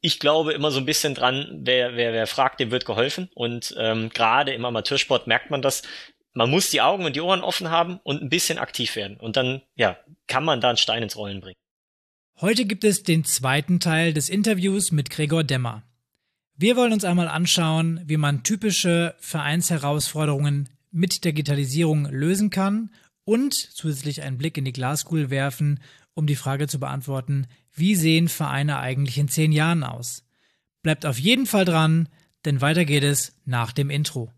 ich glaube immer so ein bisschen dran, wer fragt, dem wird geholfen. Und gerade im Amateursport merkt man das. Man muss die Augen und die Ohren offen haben und ein bisschen aktiv werden. Und dann, ja, kann man da einen Stein ins Rollen bringen. Heute gibt es den zweiten Teil des Interviews mit Gregor Demmer. Wir wollen uns einmal anschauen, wie man typische Vereinsherausforderungen mit Digitalisierung lösen kann und zusätzlich einen Blick in die Glaskugel werfen, um die Frage zu beantworten, wie sehen Vereine eigentlich in 10 Jahren aus? Bleibt auf jeden Fall dran, denn weiter geht es nach dem Intro.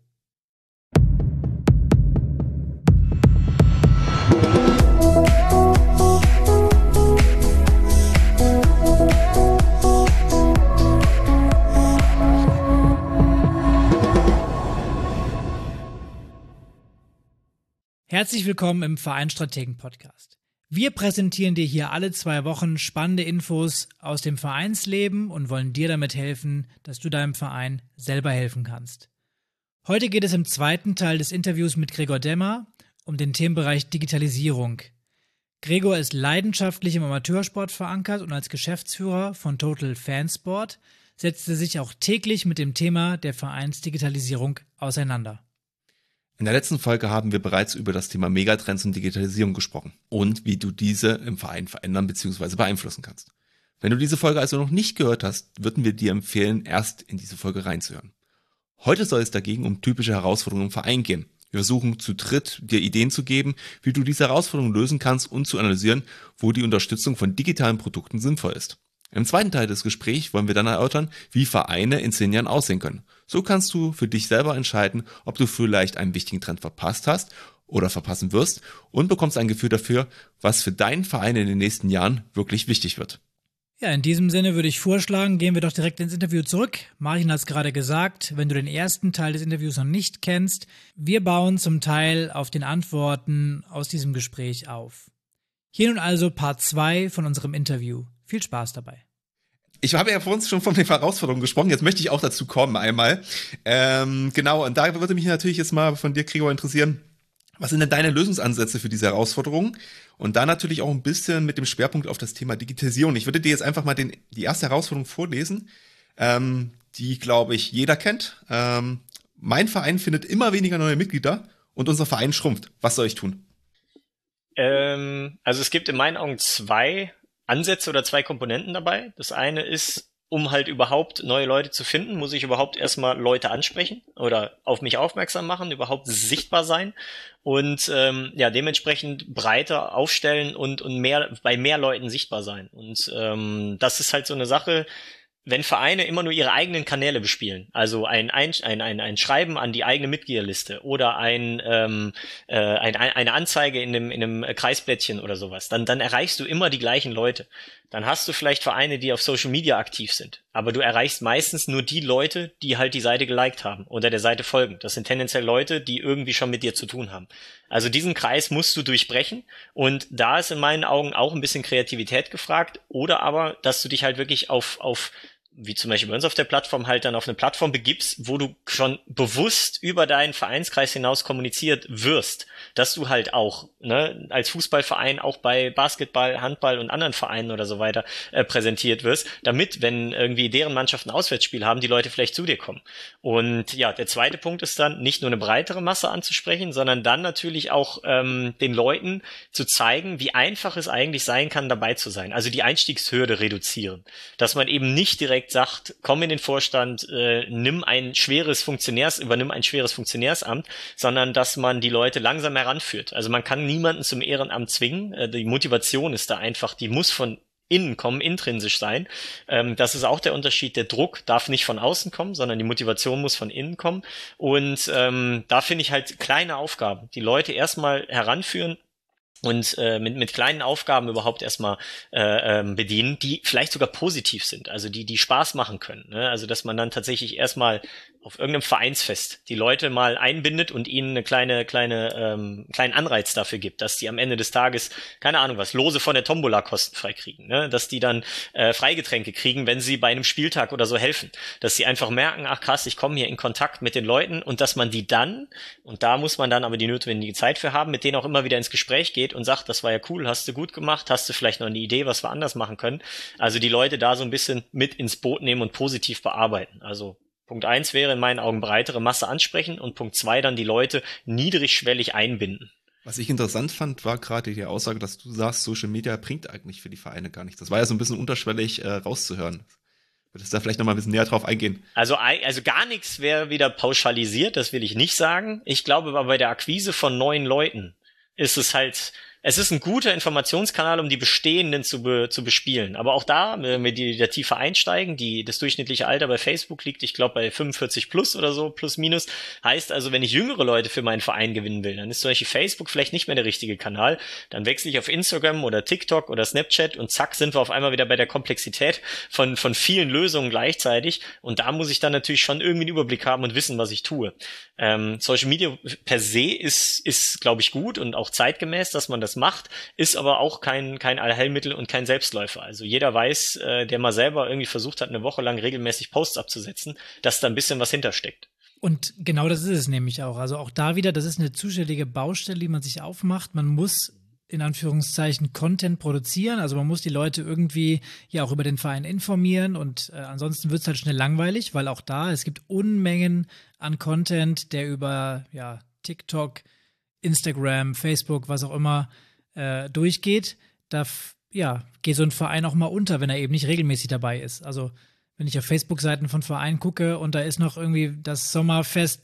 Herzlich willkommen im Vereinsstrategen-Podcast. Wir präsentieren dir hier alle 2 Wochen spannende Infos aus dem Vereinsleben und wollen dir damit helfen, dass du deinem Verein selber helfen kannst. Heute geht es im zweiten Teil des Interviews mit Gregor Demmer um den Themenbereich Digitalisierung. Gregor ist leidenschaftlich im Amateursport verankert und als Geschäftsführer von Total Fansport setzt er sich auch täglich mit dem Thema der Vereinsdigitalisierung auseinander. In der letzten Folge haben wir bereits über das Thema Megatrends und Digitalisierung gesprochen und wie du diese im Verein verändern bzw. beeinflussen kannst. Wenn du diese Folge also noch nicht gehört hast, würden wir dir empfehlen, erst in diese Folge reinzuhören. Heute soll es dagegen um typische Herausforderungen im Verein gehen. Wir versuchen zu dritt, dir Ideen zu geben, wie du diese Herausforderungen lösen kannst und zu analysieren, wo die Unterstützung von digitalen Produkten sinnvoll ist. Im zweiten Teil des Gesprächs wollen wir dann erörtern, wie Vereine in 10 Jahren aussehen können. So kannst du für dich selber entscheiden, ob du vielleicht einen wichtigen Trend verpasst hast oder verpassen wirst und bekommst ein Gefühl dafür, was für deinen Verein in den nächsten Jahren wirklich wichtig wird. Ja, in diesem Sinne würde ich vorschlagen, gehen wir doch direkt ins Interview zurück. Martin hat es gerade gesagt, wenn du den ersten Teil des Interviews noch nicht kennst, wir bauen zum Teil auf den Antworten aus diesem Gespräch auf. Hier nun also Part 2 von unserem Interview. Viel Spaß dabei. Ich habe ja vor uns schon von den Herausforderungen gesprochen, jetzt möchte ich auch dazu kommen einmal. Genau, und da würde mich natürlich jetzt mal von dir, Gregor, interessieren, was sind denn deine Lösungsansätze für diese Herausforderungen? Und da natürlich auch ein bisschen mit dem Schwerpunkt auf das Thema Digitalisierung. Ich würde dir jetzt einfach mal die erste Herausforderung vorlesen, die, glaube ich, jeder kennt. Mein Verein findet immer weniger neue Mitglieder und unser Verein schrumpft. Was soll ich tun? Also es gibt in meinen Augen 2 Ansätze oder 2 Komponenten dabei. Das eine ist, um halt überhaupt neue Leute zu finden, muss ich überhaupt erstmal Leute ansprechen oder auf mich aufmerksam machen, überhaupt sichtbar sein und dementsprechend breiter aufstellen und bei mehr Leuten sichtbar sein. Und das ist halt so eine Sache, wenn Vereine immer nur ihre eigenen Kanäle bespielen, also ein Schreiben an die eigene Mitgliederliste oder eine Anzeige in einem Kreisblättchen oder sowas, dann erreichst du immer die gleichen Leute. Dann hast du vielleicht Vereine, die auf Social Media aktiv sind, aber du erreichst meistens nur die Leute, die halt die Seite geliked haben oder der Seite folgen. Das sind tendenziell Leute, die irgendwie schon mit dir zu tun haben. Also diesen Kreis musst du durchbrechen und da ist in meinen Augen auch ein bisschen Kreativität gefragt oder aber, dass du dich halt wirklich auf wie zum Beispiel bei uns auf der Plattform halt dann auf eine Plattform begibst, wo du schon bewusst über deinen Vereinskreis hinaus kommuniziert wirst, dass du halt auch als Fußballverein auch bei Basketball, Handball und anderen Vereinen oder so weiter präsentiert wirst, damit, wenn irgendwie deren Mannschaften ein Auswärtsspiel haben, die Leute vielleicht zu dir kommen. Und ja, der zweite Punkt ist dann, nicht nur eine breitere Masse anzusprechen, sondern dann natürlich auch den Leuten zu zeigen, wie einfach es eigentlich sein kann, dabei zu sein. Also die Einstiegshürde reduzieren. Dass man eben nicht direkt sagt, komm in den Vorstand, übernimm ein schweres Funktionärsamt, sondern dass man die Leute langsam heranführt. Also man kann niemanden zum Ehrenamt zwingen. Die Motivation ist da einfach, die muss von innen kommen, intrinsisch sein. Das ist auch der Unterschied. Der Druck darf nicht von außen kommen, sondern die Motivation muss von innen kommen. Und da finde ich halt kleine Aufgaben, die Leute erstmal heranführen und mit kleinen Aufgaben überhaupt erstmal bedienen, die vielleicht sogar positiv sind, also die Spaß machen können, ne? Also dass man dann tatsächlich erstmal auf irgendeinem Vereinsfest die Leute mal einbindet und ihnen eine kleinen Anreiz dafür gibt, dass die am Ende des Tages, keine Ahnung was, Lose von der Tombola kostenfrei kriegen, ne? Dass die dann Freigetränke kriegen, wenn sie bei einem Spieltag oder so helfen, dass sie einfach merken, ach krass, ich komme hier in Kontakt mit den Leuten und dass man die dann, und da muss man dann aber die notwendige Zeit für haben, mit denen auch immer wieder ins Gespräch geht, steht und sagt, das war ja cool, hast du gut gemacht, hast du vielleicht noch eine Idee, was wir anders machen können. Also die Leute da so ein bisschen mit ins Boot nehmen und positiv bearbeiten. Also Punkt 1 wäre in meinen Augen breitere Masse ansprechen und Punkt 2 dann die Leute niedrigschwellig einbinden. Was ich interessant fand, war gerade die Aussage, dass du sagst, Social Media bringt eigentlich für die Vereine gar nichts. Das war ja so ein bisschen unterschwellig rauszuhören. Würdest du da vielleicht noch mal ein bisschen näher drauf eingehen? Also gar nichts wäre wieder pauschalisiert, das will ich nicht sagen. Ich glaube aber bei der Akquise von neuen Leuten ist es ist ein guter Informationskanal, um die bestehenden zu bespielen. Aber auch da, wenn wir da tiefer einsteigen, das durchschnittliche Alter bei Facebook liegt, ich glaube, bei 45 plus oder so, plus minus. Heißt also, wenn ich jüngere Leute für meinen Verein gewinnen will, dann ist zum Beispiel Facebook vielleicht nicht mehr der richtige Kanal. Dann wechsle ich auf Instagram oder TikTok oder Snapchat und zack, sind wir auf einmal wieder bei der Komplexität von vielen Lösungen gleichzeitig. Und da muss ich dann natürlich schon irgendwie einen Überblick haben und wissen, was ich tue. Social Media per se ist glaube ich, gut und auch zeitgemäß, dass man das macht, ist aber auch kein Allheilmittel und kein Selbstläufer. Also jeder weiß, der mal selber irgendwie versucht hat, eine Woche lang regelmäßig Posts abzusetzen, dass da ein bisschen was hintersteckt. Und genau das ist es nämlich auch. Also auch da wieder, das ist eine zuständige Baustelle, die man sich aufmacht. Man muss in Anführungszeichen Content produzieren. Also man muss die Leute irgendwie ja auch über den Verein informieren und ansonsten wird es halt schnell langweilig, weil auch da, es gibt Unmengen an Content, der über TikTok, Instagram, Facebook, was auch immer durchgeht. Da geht so ein Verein auch mal unter, wenn er eben nicht regelmäßig dabei ist. Also wenn ich auf Facebook-Seiten von Vereinen gucke und da ist noch irgendwie das Sommerfest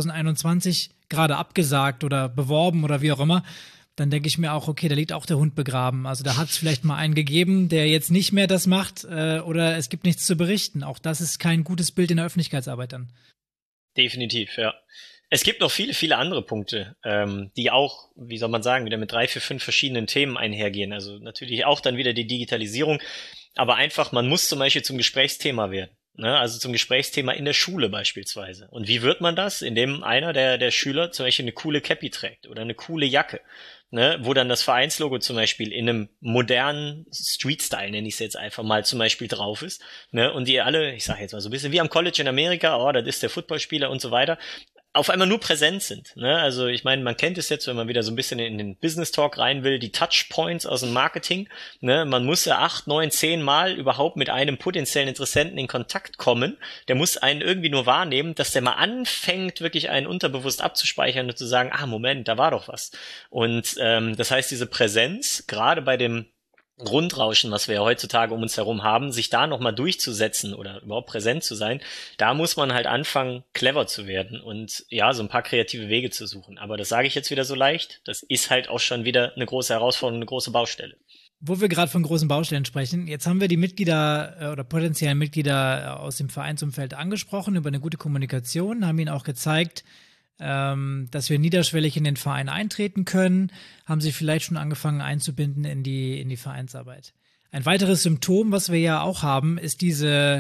2021 gerade abgesagt oder beworben oder wie auch immer, dann denke ich mir auch, okay, da liegt auch der Hund begraben. Also da hat es vielleicht mal einen gegeben, der jetzt nicht mehr das macht oder es gibt nichts zu berichten. Auch das ist kein gutes Bild in der Öffentlichkeitsarbeit dann. Definitiv, ja. Es gibt noch viele, viele andere Punkte, die auch, wie soll man sagen, wieder mit 3, 4, 5 verschiedenen Themen einhergehen. Also natürlich auch dann wieder die Digitalisierung, aber einfach, man muss zum Beispiel zum Gesprächsthema werden. Ne, also zum Gesprächsthema in der Schule beispielsweise. Und wie wird man das? Indem einer der Schüler zum Beispiel eine coole Cappy trägt oder eine coole Jacke, ne, wo dann das Vereinslogo zum Beispiel in einem modernen Street-Style, nenne ich es jetzt einfach mal, zum Beispiel drauf ist. Ne, und die alle, ich sage jetzt mal so ein bisschen wie am College in Amerika, oh, das ist der Footballspieler und so weiter, auf einmal nur präsent sind. Ne? Also ich meine, man kennt es jetzt, wenn man wieder so ein bisschen in den Business Talk rein will, die Touchpoints aus dem Marketing. Ne? Man muss ja 8, 9, 10 Mal überhaupt mit einem potenziellen Interessenten in Kontakt kommen. Der muss einen irgendwie nur wahrnehmen, dass der mal anfängt, wirklich einen unterbewusst abzuspeichern und zu sagen, Moment, da war doch was. Und das heißt, diese Präsenz, gerade bei dem Grundrauschen, was wir ja heutzutage um uns herum haben, sich da nochmal durchzusetzen oder überhaupt präsent zu sein, da muss man halt anfangen, clever zu werden und ja, so ein paar kreative Wege zu suchen. Aber das sage ich jetzt wieder so leicht, das ist halt auch schon wieder eine große Herausforderung, eine große Baustelle. Wo wir gerade von großen Baustellen sprechen, jetzt haben wir die Mitglieder oder potenziellen Mitglieder aus dem Vereinsumfeld angesprochen über eine gute Kommunikation, haben ihnen auch gezeigt, dass wir niederschwellig in den Verein eintreten können, haben sie vielleicht schon angefangen einzubinden in die Vereinsarbeit. Ein weiteres Symptom, was wir ja auch haben, ist diese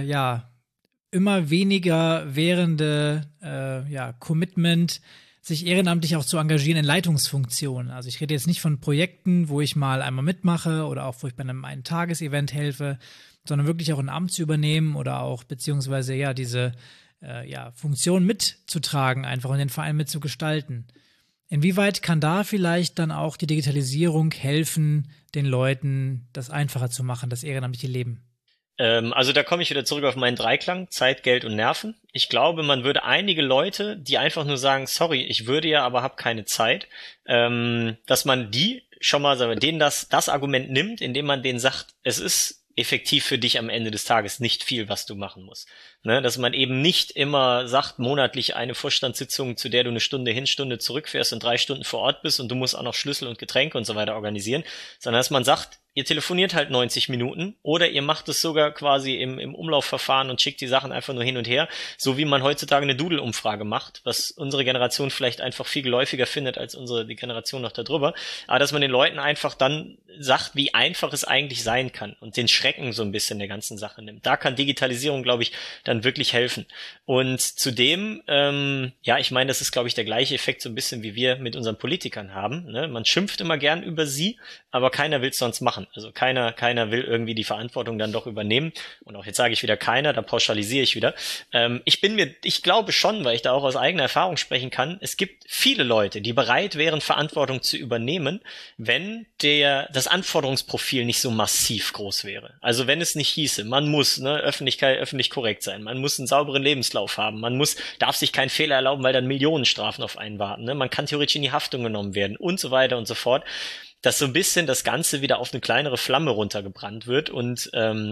immer weniger währende Commitment, sich ehrenamtlich auch zu engagieren in Leitungsfunktionen. Also ich rede jetzt nicht von Projekten, wo ich mal einmal mitmache oder auch wo ich bei einem Tagesevent helfe, sondern wirklich auch ein Amt zu übernehmen oder auch beziehungsweise diese Funktion mitzutragen, einfach und den Verein mitzugestalten. Inwieweit kann da vielleicht dann auch die Digitalisierung helfen, den Leuten das einfacher zu machen, das ehrenamtliche Leben? Also da komme ich wieder zurück auf meinen Dreiklang, Zeit, Geld und Nerven. Ich glaube, man würde einige Leute, die einfach nur sagen, sorry, ich würde ja, aber habe keine Zeit, dass man die schon mal, denen das Argument nimmt, indem man denen sagt, es ist effektiv für dich am Ende des Tages nicht viel, was du machen musst. Ne, dass man eben nicht immer sagt, monatlich eine Vorstandssitzung, zu der du eine Stunde hin, Stunde zurückfährst und 3 Stunden vor Ort bist und du musst auch noch Schlüssel und Getränke und so weiter organisieren, sondern dass man sagt, ihr telefoniert halt 90 Minuten oder ihr macht es sogar quasi im Umlaufverfahren und schickt die Sachen einfach nur hin und her, so wie man heutzutage eine Doodle-Umfrage macht, was unsere Generation vielleicht einfach viel geläufiger findet als die Generation noch darüber, aber dass man den Leuten einfach dann sagt, wie einfach es eigentlich sein kann und den Schrecken so ein bisschen der ganzen Sache nimmt. Da kann Digitalisierung, glaube ich, dann wirklich helfen. Und zudem, ich meine, das ist, glaube ich, der gleiche Effekt so ein bisschen, wie wir mit unseren Politikern haben. Ne? Man schimpft immer gern über sie, aber keiner will es sonst machen. dran. Also keiner will irgendwie die Verantwortung dann doch übernehmen. Und auch jetzt sage ich wieder keiner, da pauschalisiere ich wieder. Ich glaube schon, weil ich da auch aus eigener Erfahrung sprechen kann, es gibt viele Leute, die bereit wären, Verantwortung zu übernehmen, wenn das Anforderungsprofil nicht so massiv groß wäre. Also wenn es nicht hieße, man muss öffentlich korrekt sein, man muss einen sauberen Lebenslauf haben, darf sich keinen Fehler erlauben, weil dann Millionenstrafen auf einen warten, man kann theoretisch in die Haftung genommen werden und so weiter und so fort, dass so ein bisschen das Ganze wieder auf eine kleinere Flamme runtergebrannt wird und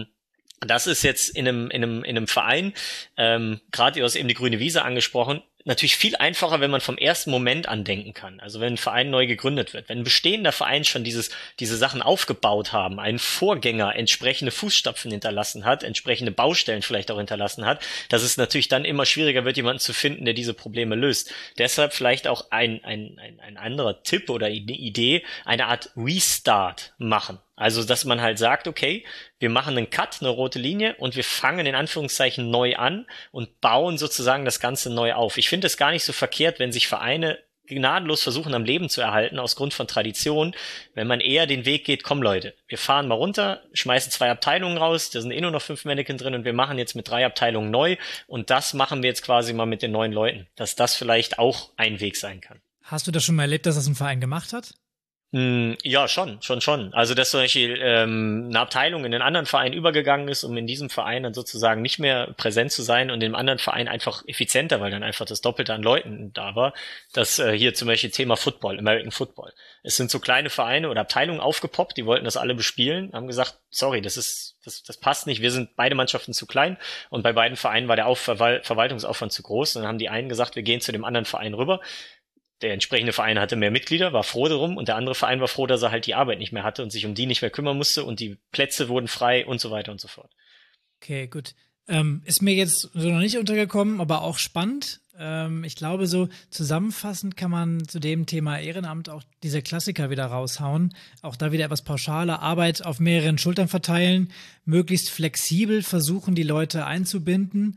das ist jetzt in einem Verein, gerade du hast eben die grüne Wiese angesprochen, natürlich viel einfacher, wenn man vom ersten Moment an denken kann. Also wenn ein Verein neu gegründet wird. Wenn ein bestehender Verein schon diese Sachen aufgebaut haben, einen Vorgänger entsprechende Fußstapfen hinterlassen hat, entsprechende Baustellen vielleicht auch hinterlassen hat, dass es natürlich dann immer schwieriger wird, jemanden zu finden, der diese Probleme löst. Deshalb vielleicht auch ein anderer Tipp oder eine Idee, eine Art Restart machen. Also, dass man halt sagt, okay, wir machen einen Cut, eine rote Linie und wir fangen in Anführungszeichen neu an und bauen sozusagen das Ganze neu auf. Ich finde es gar nicht so verkehrt, wenn sich Vereine gnadenlos versuchen, am Leben zu erhalten, aus Grund von Tradition, wenn man eher den Weg geht, komm Leute, wir fahren mal runter, schmeißen 2 Abteilungen raus, da sind nur noch 5 Mannequin drin und wir machen jetzt mit 3 Abteilungen neu und das machen wir jetzt quasi mal mit den neuen Leuten, dass das vielleicht auch ein Weg sein kann. Hast du das schon mal erlebt, dass das ein Verein gemacht hat? Ja, schon. Also, dass zum Beispiel eine Abteilung in einen anderen Verein übergegangen ist, um in diesem Verein dann sozusagen nicht mehr präsent zu sein und im anderen Verein einfach effizienter, weil dann einfach das Doppelte an Leuten da war. Das hier zum Beispiel Thema Football, American Football. Es sind so kleine Vereine oder Abteilungen aufgepoppt, die wollten das alle bespielen, haben gesagt, sorry, das passt nicht, wir sind beide Mannschaften zu klein und bei beiden Vereinen war der Verwaltungsaufwand zu groß und dann haben die einen gesagt, wir gehen zu dem anderen Verein rüber. Der entsprechende Verein hatte mehr Mitglieder, war froh darum und der andere Verein war froh, dass er halt die Arbeit nicht mehr hatte und sich um die nicht mehr kümmern musste und die Plätze wurden frei und so weiter und so fort. Okay, gut. Ist mir jetzt so noch nicht untergekommen, aber auch spannend. Ich glaube, so zusammenfassend kann man zu dem Thema Ehrenamt auch diese Klassiker wieder raushauen. Auch da wieder etwas pauschaler, Arbeit auf mehreren Schultern verteilen, möglichst flexibel versuchen, die Leute einzubinden.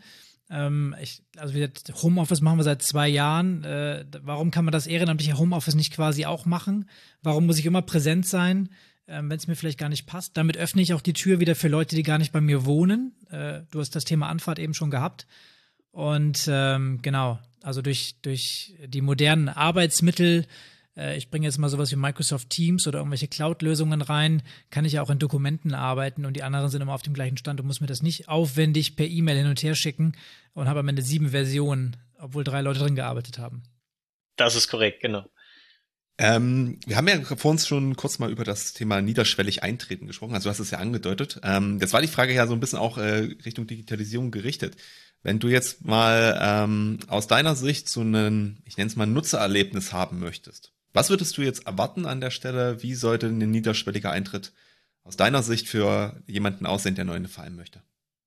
Also wie gesagt, Homeoffice machen wir seit 2 Jahren. Warum kann man das ehrenamtliche Homeoffice nicht quasi auch machen? Warum muss ich immer präsent sein, wenn es mir vielleicht gar nicht passt? Damit öffne ich auch die Tür wieder für Leute, die gar nicht bei mir wohnen. Du hast das Thema Anfahrt eben schon gehabt. Und genau, also durch die modernen Arbeitsmittel, ich bringe jetzt mal sowas wie Microsoft Teams oder irgendwelche Cloud-Lösungen rein, kann ich ja auch in Dokumenten arbeiten und die anderen sind immer auf dem gleichen Stand und muss mir das nicht aufwendig per E-Mail hin und her schicken und habe am Ende 7 Versionen, obwohl 3 Leute drin gearbeitet haben. Das ist korrekt, genau. Wir haben ja vor uns schon kurz mal über das Thema niederschwellig eintreten gesprochen, also du hast es ja angedeutet. Jetzt war die Frage ja so ein bisschen auch Richtung Digitalisierung gerichtet. Wenn du jetzt mal aus deiner Sicht so einen, ich nenne es mal Nutzererlebnis haben möchtest, was würdest du jetzt erwarten an der Stelle? Wie sollte ein niederschwelliger Eintritt aus deiner Sicht für jemanden aussehen, der neu in den Verein möchte?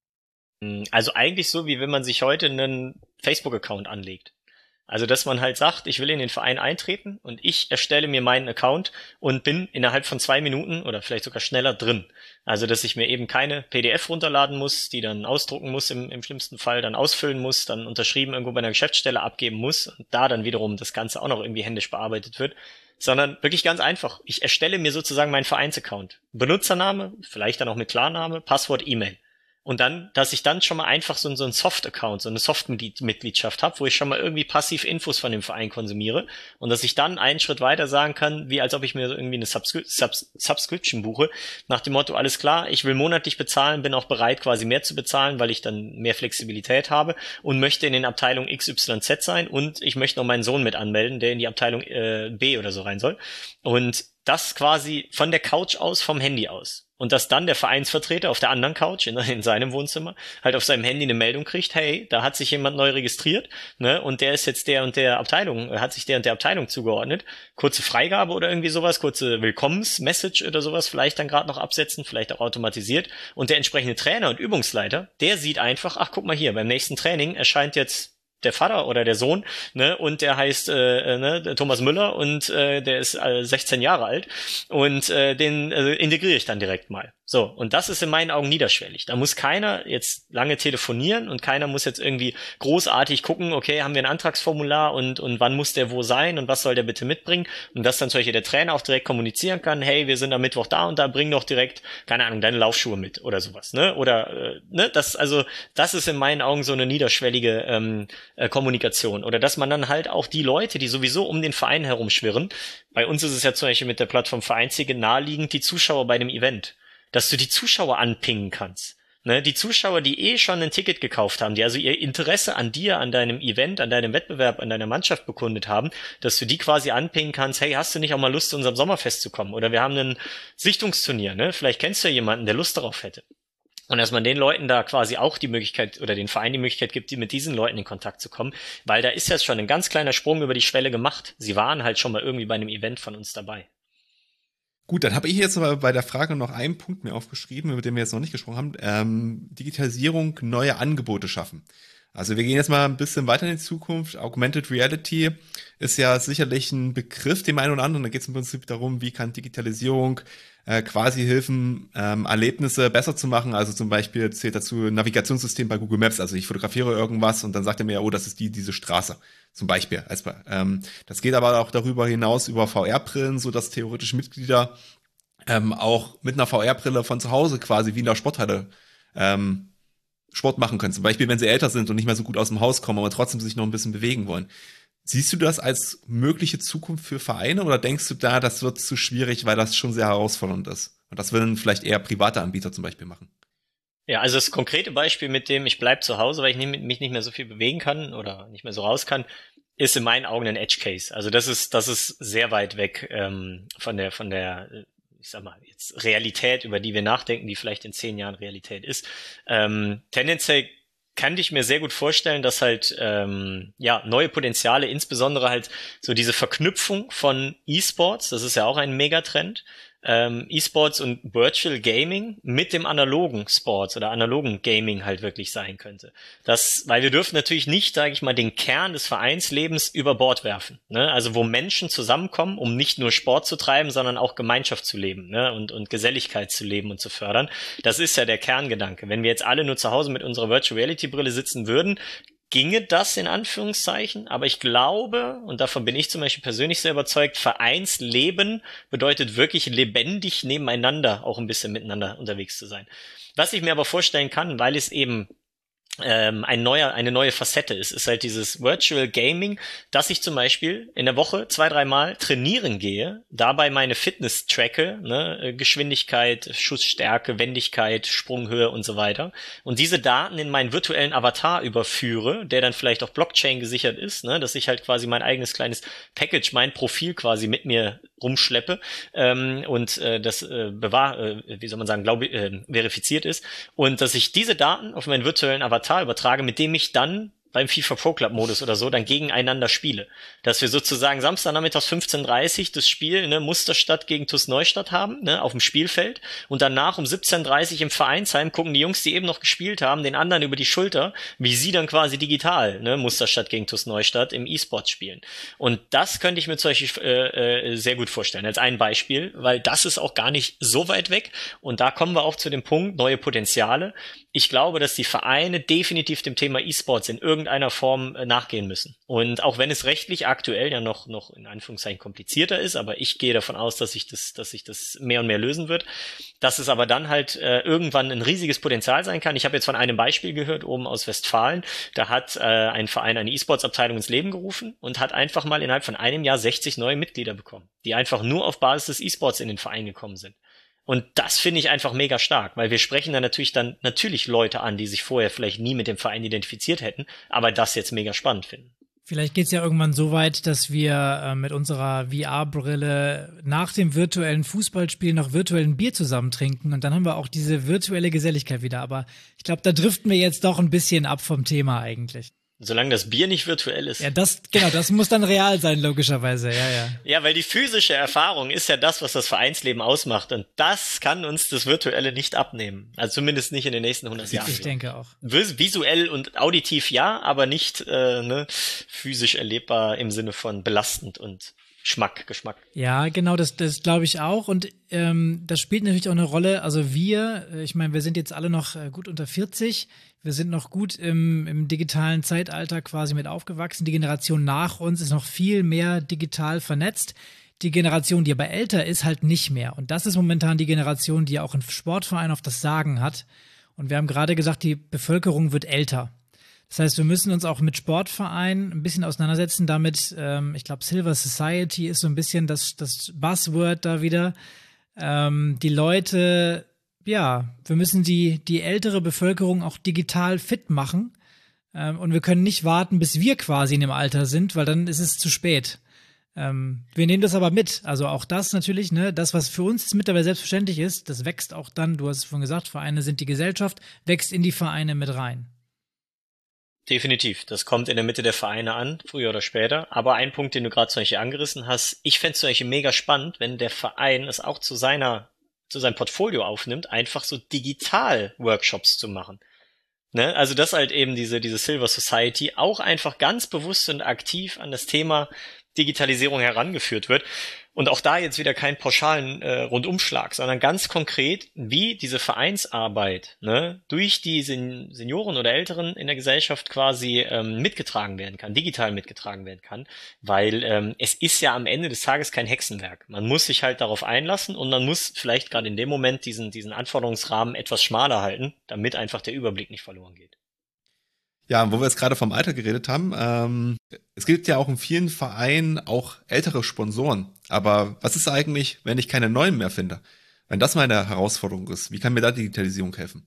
Also eigentlich so, wie wenn man sich heute einen Facebook-Account anlegt. Also, dass man halt sagt, ich will in den Verein eintreten und ich erstelle mir meinen Account und bin innerhalb von 2 Minuten oder vielleicht sogar schneller drin. Also, dass ich mir eben keine PDF runterladen muss, die dann ausdrucken muss im schlimmsten Fall, dann ausfüllen muss, dann unterschrieben irgendwo bei einer Geschäftsstelle abgeben muss und da dann wiederum das Ganze auch noch irgendwie händisch bearbeitet wird, sondern wirklich ganz einfach. Ich erstelle mir sozusagen meinen Vereinsaccount. Benutzername, vielleicht dann auch mit Klarname, Passwort, E-Mail. Und dann, dass ich dann schon mal einfach so einen Soft-Account, so eine Soft-Mitgliedschaft habe, wo ich schon mal irgendwie passiv Infos von dem Verein konsumiere und dass ich dann einen Schritt weiter sagen kann, wie als ob ich mir irgendwie eine Subscription buche, nach dem Motto, alles klar, ich will monatlich bezahlen, bin auch bereit quasi mehr zu bezahlen, weil ich dann mehr Flexibilität habe und möchte in den Abteilungen XYZ sein und ich möchte noch meinen Sohn mit anmelden, der in die Abteilung B oder so rein soll. Und das quasi von der Couch aus, vom Handy aus. Und dass dann der Vereinsvertreter auf der anderen Couch in seinem Wohnzimmer halt auf seinem Handy eine Meldung kriegt, hey, da hat sich jemand neu registriert, ne, und der ist jetzt der und der Abteilung, hat sich der und der Abteilung zugeordnet. Kurze Freigabe oder irgendwie sowas, kurze Willkommensmessage oder sowas vielleicht dann gerade noch absetzen, vielleicht auch automatisiert. Und der entsprechende Trainer und Übungsleiter, der sieht einfach, ach guck mal hier, beim nächsten Training erscheint jetzt der Vater oder der Sohn, ne, und der heißt Thomas Müller und der ist 16 Jahre alt und den integriere ich dann direkt mal. So, und das ist in meinen Augen niederschwellig. Da muss keiner jetzt lange telefonieren und keiner muss jetzt irgendwie großartig gucken, okay, haben wir ein Antragsformular und wann muss der wo sein und was soll der bitte mitbringen? Und dass dann zum Beispiel der Trainer auch direkt kommunizieren kann, hey, wir sind am Mittwoch da und da, bring doch direkt, keine Ahnung, deine Laufschuhe mit oder sowas, ne? Oder, das ist in meinen Augen so eine niederschwellige Kommunikation. Oder dass man dann halt auch die Leute, die sowieso um den Verein herumschwirren, bei uns ist es ja zum Beispiel mit der Plattform Vereinssiege naheliegend, die Zuschauer bei dem Event, dass du die Zuschauer anpingen kannst. Ne, die Zuschauer, die schon ein Ticket gekauft haben, die also ihr Interesse an dir, an deinem Event, an deinem Wettbewerb, an deiner Mannschaft bekundet haben, dass du die quasi anpingen kannst, hey, hast du nicht auch mal Lust, zu unserem Sommerfest zu kommen? Oder wir haben ein Sichtungsturnier, ne? Vielleicht kennst du ja jemanden, der Lust darauf hätte. Und dass man den Leuten da quasi auch die Möglichkeit oder den Verein die Möglichkeit gibt, mit diesen Leuten in Kontakt zu kommen, weil da ist jetzt schon ein ganz kleiner Sprung über die Schwelle gemacht. Sie waren halt schon mal irgendwie bei einem Event von uns dabei. Gut, dann habe ich jetzt aber bei der Frage noch einen Punkt mir aufgeschrieben, über den wir jetzt noch nicht gesprochen haben. Digitalisierung, neue Angebote schaffen. Also wir gehen jetzt mal ein bisschen weiter in die Zukunft. Augmented Reality ist ja sicherlich ein Begriff, dem einen oder anderen. Da geht es im Prinzip darum, wie kann Digitalisierung quasi helfen, Erlebnisse besser zu machen. Also zum Beispiel zählt dazu ein Navigationssystem bei Google Maps. Also ich fotografiere irgendwas und dann sagt er mir, oh, das ist diese Straße. Zum Beispiel. Das geht aber auch darüber hinaus über VR-Brillen, so dass theoretisch Mitglieder auch mit einer VR-Brille von zu Hause quasi wie in der Sporthalle Sport machen können. Zum Beispiel, wenn sie älter sind und nicht mehr so gut aus dem Haus kommen, aber trotzdem sich noch ein bisschen bewegen wollen. Siehst du das als mögliche Zukunft für Vereine oder denkst du da, das wird zu schwierig, weil das schon sehr herausfordernd ist? Und das würden vielleicht eher private Anbieter zum Beispiel machen. Ja, also das konkrete Beispiel mit dem, ich bleib zu Hause, weil ich mich nicht mehr so viel bewegen kann oder nicht mehr so raus kann, ist in meinen Augen ein Edge Case. Also das ist sehr weit weg von der ich sag mal, jetzt Realität, über die wir nachdenken, die vielleicht in 10 Jahren Realität ist. Tendenziell kann ich mir sehr gut vorstellen, dass halt neue Potenziale, insbesondere halt so diese Verknüpfung von E-Sports, das ist ja auch ein Megatrend, E-Sports und Virtual Gaming mit dem analogen Sports oder analogen Gaming halt wirklich sein könnte. Weil wir dürfen natürlich nicht, sage ich mal, den Kern des Vereinslebens über Bord werfen. Ne? Also wo Menschen zusammenkommen, um nicht nur Sport zu treiben, sondern auch Gemeinschaft zu leben, ne? und Geselligkeit zu leben und zu fördern. Das ist ja der Kerngedanke. Wenn wir jetzt alle nur zu Hause mit unserer Virtual Reality Brille sitzen würden, ginge das in Anführungszeichen, aber ich glaube, und davon bin ich zum Beispiel persönlich sehr überzeugt, Vereinsleben bedeutet wirklich lebendig nebeneinander auch ein bisschen miteinander unterwegs zu sein. Was ich mir aber vorstellen kann, weil es eben eine neue Facette ist halt dieses Virtual Gaming, dass ich zum Beispiel in der Woche 2-3 Mal trainieren gehe, dabei meine Fitness tracke, ne, Geschwindigkeit, Schussstärke, Wendigkeit, Sprunghöhe und so weiter und diese Daten in meinen virtuellen Avatar überführe, der dann vielleicht auch Blockchain gesichert ist, ne, dass ich halt quasi mein eigenes kleines Package, mein Profil quasi mit mir rumschleppe und das verifiziert ist und dass ich diese Daten auf meinen virtuellen Avatar übertrage, mit dem ich dann beim FIFA Pro Club Modus oder so dann gegeneinander spiele. Dass wir sozusagen Samstagnachmittags 15:30 das Spiel, ne, Musterstadt gegen TuS Neustadt haben, ne, auf dem Spielfeld und danach um 17:30 im Vereinsheim gucken die Jungs, die eben noch gespielt haben, den anderen über die Schulter, wie sie dann quasi digital, ne, Musterstadt gegen TuS Neustadt im E-Sport spielen. Und das könnte ich mir zum Beispiel sehr gut vorstellen, als ein Beispiel, weil das ist auch gar nicht so weit weg und da kommen wir auch zu dem Punkt, neue Potenziale. Ich glaube, dass die Vereine definitiv dem Thema E-Sports in irgendeiner Form nachgehen müssen. Und auch wenn es rechtlich aktuell ja noch in Anführungszeichen komplizierter ist, aber ich gehe davon aus, dass sich das mehr und mehr lösen wird, dass es aber dann halt irgendwann ein riesiges Potenzial sein kann. Ich habe jetzt von einem Beispiel gehört, oben aus Westfalen, da hat ein Verein eine E-Sports-Abteilung ins Leben gerufen und hat einfach mal innerhalb von einem Jahr 60 neue Mitglieder bekommen, die einfach nur auf Basis des E-Sports in den Verein gekommen sind. Und das finde ich einfach mega stark, weil wir sprechen dann natürlich Leute an, die sich vorher vielleicht nie mit dem Verein identifiziert hätten, aber das jetzt mega spannend finden. Vielleicht geht's ja irgendwann so weit, dass wir mit unserer VR-Brille nach dem virtuellen Fußballspiel noch virtuellen Bier zusammen trinken und dann haben wir auch diese virtuelle Geselligkeit wieder. Aber ich glaube, da driften wir jetzt doch ein bisschen ab vom Thema eigentlich. Solange das Bier nicht virtuell ist. Ja, das muss dann real sein, logischerweise, ja. Ja, weil die physische Erfahrung ist ja das, was das Vereinsleben ausmacht. Und das kann uns das Virtuelle nicht abnehmen. Also zumindest nicht in den nächsten 100 Jahren. Ich denke auch. Visuell und auditiv ja, aber nicht physisch erlebbar im Sinne von belastend und Geschmack. Ja, genau, das glaube ich auch. Und das spielt natürlich auch eine Rolle. Also ich meine, wir sind jetzt alle noch gut unter 40. Wir sind noch gut im digitalen Zeitalter quasi mit aufgewachsen. Die Generation nach uns ist noch viel mehr digital vernetzt. Die Generation, die aber älter ist, halt nicht mehr. Und das ist momentan die Generation, die ja auch im Sportverein auf das Sagen hat. Und wir haben gerade gesagt, die Bevölkerung wird älter. Das heißt, wir müssen uns auch mit Sportvereinen ein bisschen auseinandersetzen damit. Ich glaube, Silver Society ist so ein bisschen das Buzzword da wieder. Die Leute, ja, wir müssen die ältere Bevölkerung auch digital fit machen. Und wir können nicht warten, bis wir quasi in dem Alter sind, weil dann ist es zu spät. Wir nehmen das aber mit. Also auch das natürlich, ne, das, was für uns mittlerweile selbstverständlich ist, das wächst auch dann, du hast es vorhin gesagt, Vereine sind die Gesellschaft, wächst in die Vereine mit rein. Definitiv. Das kommt in der Mitte der Vereine an, früher oder später. Aber ein Punkt, den du gerade zum Beispiel angerissen hast, ich fände es zum Beispiel mega spannend, wenn der Verein es auch zu seinem Portfolio aufnimmt, einfach so digital Workshops zu machen. Ne? Also dass halt eben diese Silver Society auch einfach ganz bewusst und aktiv an das Thema Digitalisierung herangeführt wird. Und auch da jetzt wieder keinen pauschalen Rundumschlag, sondern ganz konkret, wie diese Vereinsarbeit, ne, durch die Senioren oder Älteren in der Gesellschaft quasi mitgetragen werden kann, digital mitgetragen werden kann, weil es ist ja am Ende des Tages kein Hexenwerk. Man muss sich halt darauf einlassen und man muss vielleicht gerade in dem Moment diesen Anforderungsrahmen etwas schmaler halten, damit einfach der Überblick nicht verloren geht. Ja, wo wir jetzt gerade vom Alter geredet haben, es gibt ja auch in vielen Vereinen auch ältere Sponsoren. Aber was ist eigentlich, wenn ich keine neuen mehr finde? Wenn das meine Herausforderung ist, wie kann mir da Digitalisierung helfen?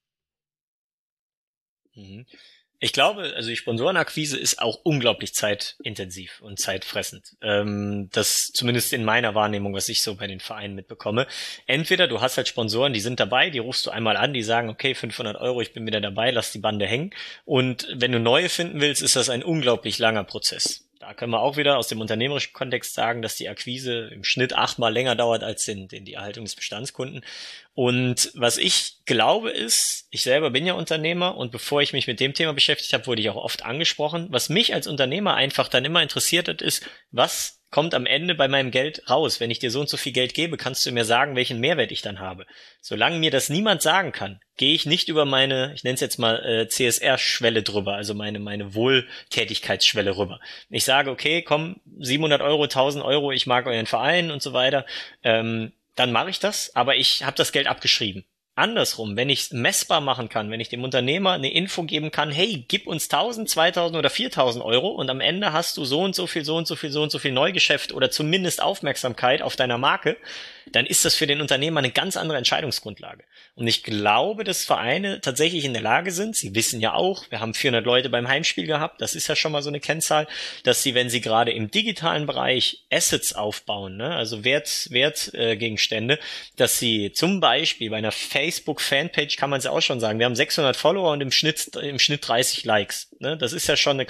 Ich glaube, also die Sponsorenakquise ist auch unglaublich zeitintensiv und zeitfressend. Das zumindest in meiner Wahrnehmung, was ich so bei den Vereinen mitbekomme. Entweder du hast halt Sponsoren, die sind dabei, die rufst du einmal an, die sagen, okay, 500 €, ich bin wieder dabei, lass die Bande hängen. Und wenn du neue finden willst, ist das ein unglaublich langer Prozess. Da können wir auch wieder aus dem unternehmerischen Kontext sagen, dass die Akquise im Schnitt 8-mal länger dauert als die Erhaltung des Bestandskunden. Und was ich glaube ist, ich selber bin ja Unternehmer und bevor ich mich mit dem Thema beschäftigt habe, wurde ich auch oft angesprochen. Was mich als Unternehmer einfach dann immer interessiert hat, ist, was kommt am Ende bei meinem Geld raus? Wenn ich dir so und so viel Geld gebe, kannst du mir sagen, welchen Mehrwert ich dann habe. Solange mir das niemand sagen kann, gehe ich nicht über meine, ich nenne es jetzt mal CSR-Schwelle drüber, also meine Wohltätigkeitsschwelle rüber. Ich sage, okay, komm, 700 €, 1000 €, ich mag euren Verein und so weiter, dann mache ich das, aber ich habe das Geld abgeschrieben. Andersrum, wenn ich es messbar machen kann, wenn ich dem Unternehmer eine Info geben kann, hey, gib uns 1000, 2000 oder 4000 € und am Ende hast du so und so viel Neugeschäft oder zumindest Aufmerksamkeit auf deiner Marke, dann ist das für den Unternehmer eine ganz andere Entscheidungsgrundlage. Und ich glaube, dass Vereine tatsächlich in der Lage sind, sie wissen ja auch, wir haben 400 Leute beim Heimspiel gehabt, das ist ja schon mal so eine Kennzahl, dass sie, wenn sie gerade im digitalen Bereich Assets aufbauen, ne, also Wertgegenstände, dass sie zum Beispiel bei einer Facebook-Fanpage, kann man es auch schon sagen, wir haben 600 Follower und im Schnitt 30 Likes. Ne? Das ist ja schon eine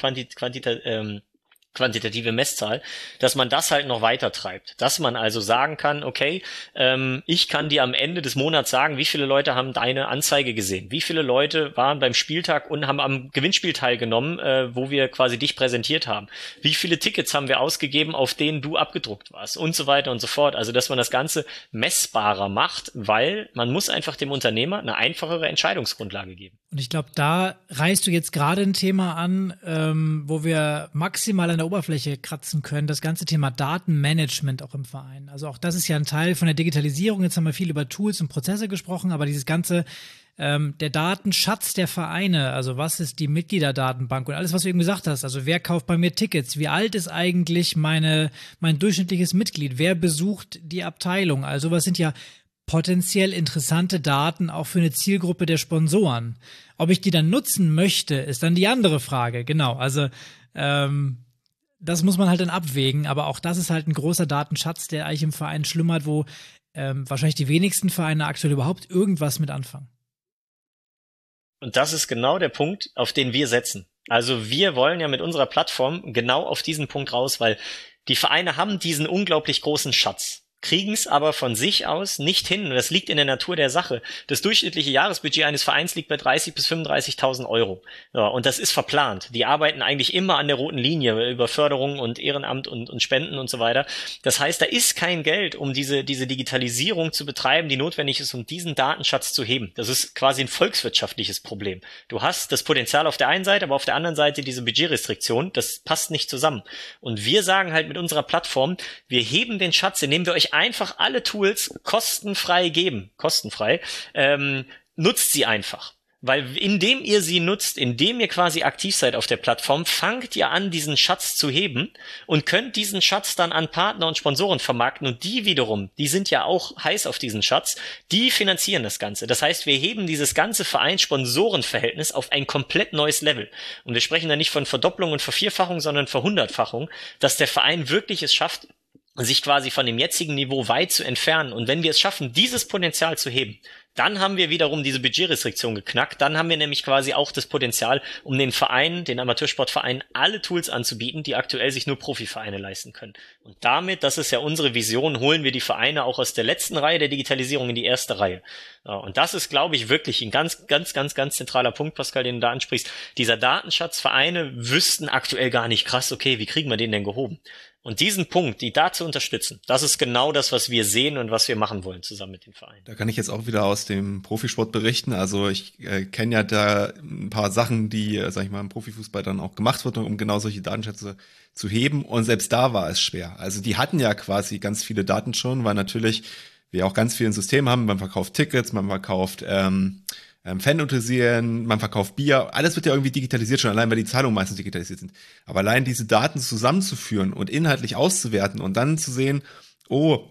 quantitative Messzahl, dass man das halt noch weiter treibt. Dass man also sagen kann, okay, ich kann dir am Ende des Monats sagen, wie viele Leute haben deine Anzeige gesehen, wie viele Leute waren beim Spieltag und haben am Gewinnspiel teilgenommen, wo wir quasi dich präsentiert haben. Wie viele Tickets haben wir ausgegeben, auf denen du abgedruckt warst und so weiter und so fort. Also, dass man das Ganze messbarer macht, weil man muss einfach dem Unternehmer eine einfachere Entscheidungsgrundlage geben. Und ich glaube, da reißt du jetzt gerade ein Thema an, wo wir maximal an der Oberfläche kratzen können, das ganze Thema Datenmanagement auch im Verein. Also auch das ist ja ein Teil von der Digitalisierung. Jetzt haben wir viel über Tools und Prozesse gesprochen, aber dieses ganze, der Datenschatz der Vereine, also was ist die Mitgliederdatenbank und alles, was du eben gesagt hast, also wer kauft bei mir Tickets, wie alt ist eigentlich mein durchschnittliches Mitglied, wer besucht die Abteilung, also was sind ja potenziell interessante Daten auch für eine Zielgruppe der Sponsoren. Ob ich die dann nutzen möchte, ist dann die andere Frage. Genau, also das muss man halt dann abwägen, aber auch das ist halt ein großer Datenschatz, der eigentlich im Verein schlummert, wo wahrscheinlich die wenigsten Vereine aktuell überhaupt irgendwas mit anfangen. Und das ist genau der Punkt, auf den wir setzen. Also wir wollen ja mit unserer Plattform genau auf diesen Punkt raus, weil die Vereine haben diesen unglaublich großen Schatz. kriegen es aber von sich aus nicht hin. Und das liegt in der Natur der Sache. Das durchschnittliche Jahresbudget eines Vereins liegt bei 30.000 bis 35.000 Euro. Ja, und das ist verplant. Die arbeiten eigentlich immer an der roten Linie über Förderung und Ehrenamt und Spenden und so weiter. Das heißt, da ist kein Geld, um diese Digitalisierung zu betreiben, die notwendig ist, um diesen Datenschatz zu heben. Das ist quasi ein volkswirtschaftliches Problem. Du hast das Potenzial auf der einen Seite, aber auf der anderen Seite diese Budgetrestriktion. Das passt nicht zusammen. Und wir sagen halt mit unserer Plattform, wir heben den Schatz, indem wir euch einfach alle Tools kostenfrei geben. Kostenfrei. Nutzt sie einfach. Weil indem ihr sie nutzt, indem ihr quasi aktiv seid auf der Plattform, fangt ihr an, diesen Schatz zu heben und könnt diesen Schatz dann an Partner und Sponsoren vermarkten. Und die wiederum, die sind ja auch heiß auf diesen Schatz, die finanzieren das Ganze. Das heißt, wir heben dieses ganze Vereins-Sponsoren-Verhältnis auf ein komplett neues Level. Und wir sprechen da nicht von Verdopplung und Vervierfachung, sondern Verhundertfachung, dass der Verein wirklich es schafft, sich quasi von dem jetzigen Niveau weit zu entfernen. Und wenn wir es schaffen, dieses Potenzial zu heben, dann haben wir wiederum diese Budgetrestriktion geknackt. Dann haben wir nämlich quasi auch das Potenzial, um den Vereinen, den Amateursportvereinen, alle Tools anzubieten, die aktuell sich nur Profivereine leisten können. Und damit, das ist ja unsere Vision, holen wir die Vereine auch aus der letzten Reihe der Digitalisierung in die erste Reihe. Ja, und das ist, glaube ich, wirklich ein ganz zentraler Punkt, Pascal, den du da ansprichst. Dieser Datenschatz, Vereine wüssten aktuell gar nicht, krass, okay, wie kriegen wir den denn gehoben? Und diesen Punkt, die da zu unterstützen, das ist genau das, was wir sehen und was wir machen wollen zusammen mit den Vereinen. Da kann ich jetzt auch wieder aus dem Profisport berichten. Also ich kenne ja da ein paar Sachen, die, sag ich mal, im Profifußball dann auch gemacht wurden, um genau solche Datenschätze zu heben. Und selbst da war es schwer. Also die hatten ja quasi ganz viele Daten schon, weil natürlich wir auch ganz viele Systeme haben. Man verkauft Tickets, man verkauft Fan-Utensilien, man verkauft Bier, alles wird ja irgendwie digitalisiert schon, allein weil die Zahlungen meistens digitalisiert sind. Aber allein diese Daten zusammenzuführen und inhaltlich auszuwerten und dann zu sehen, wo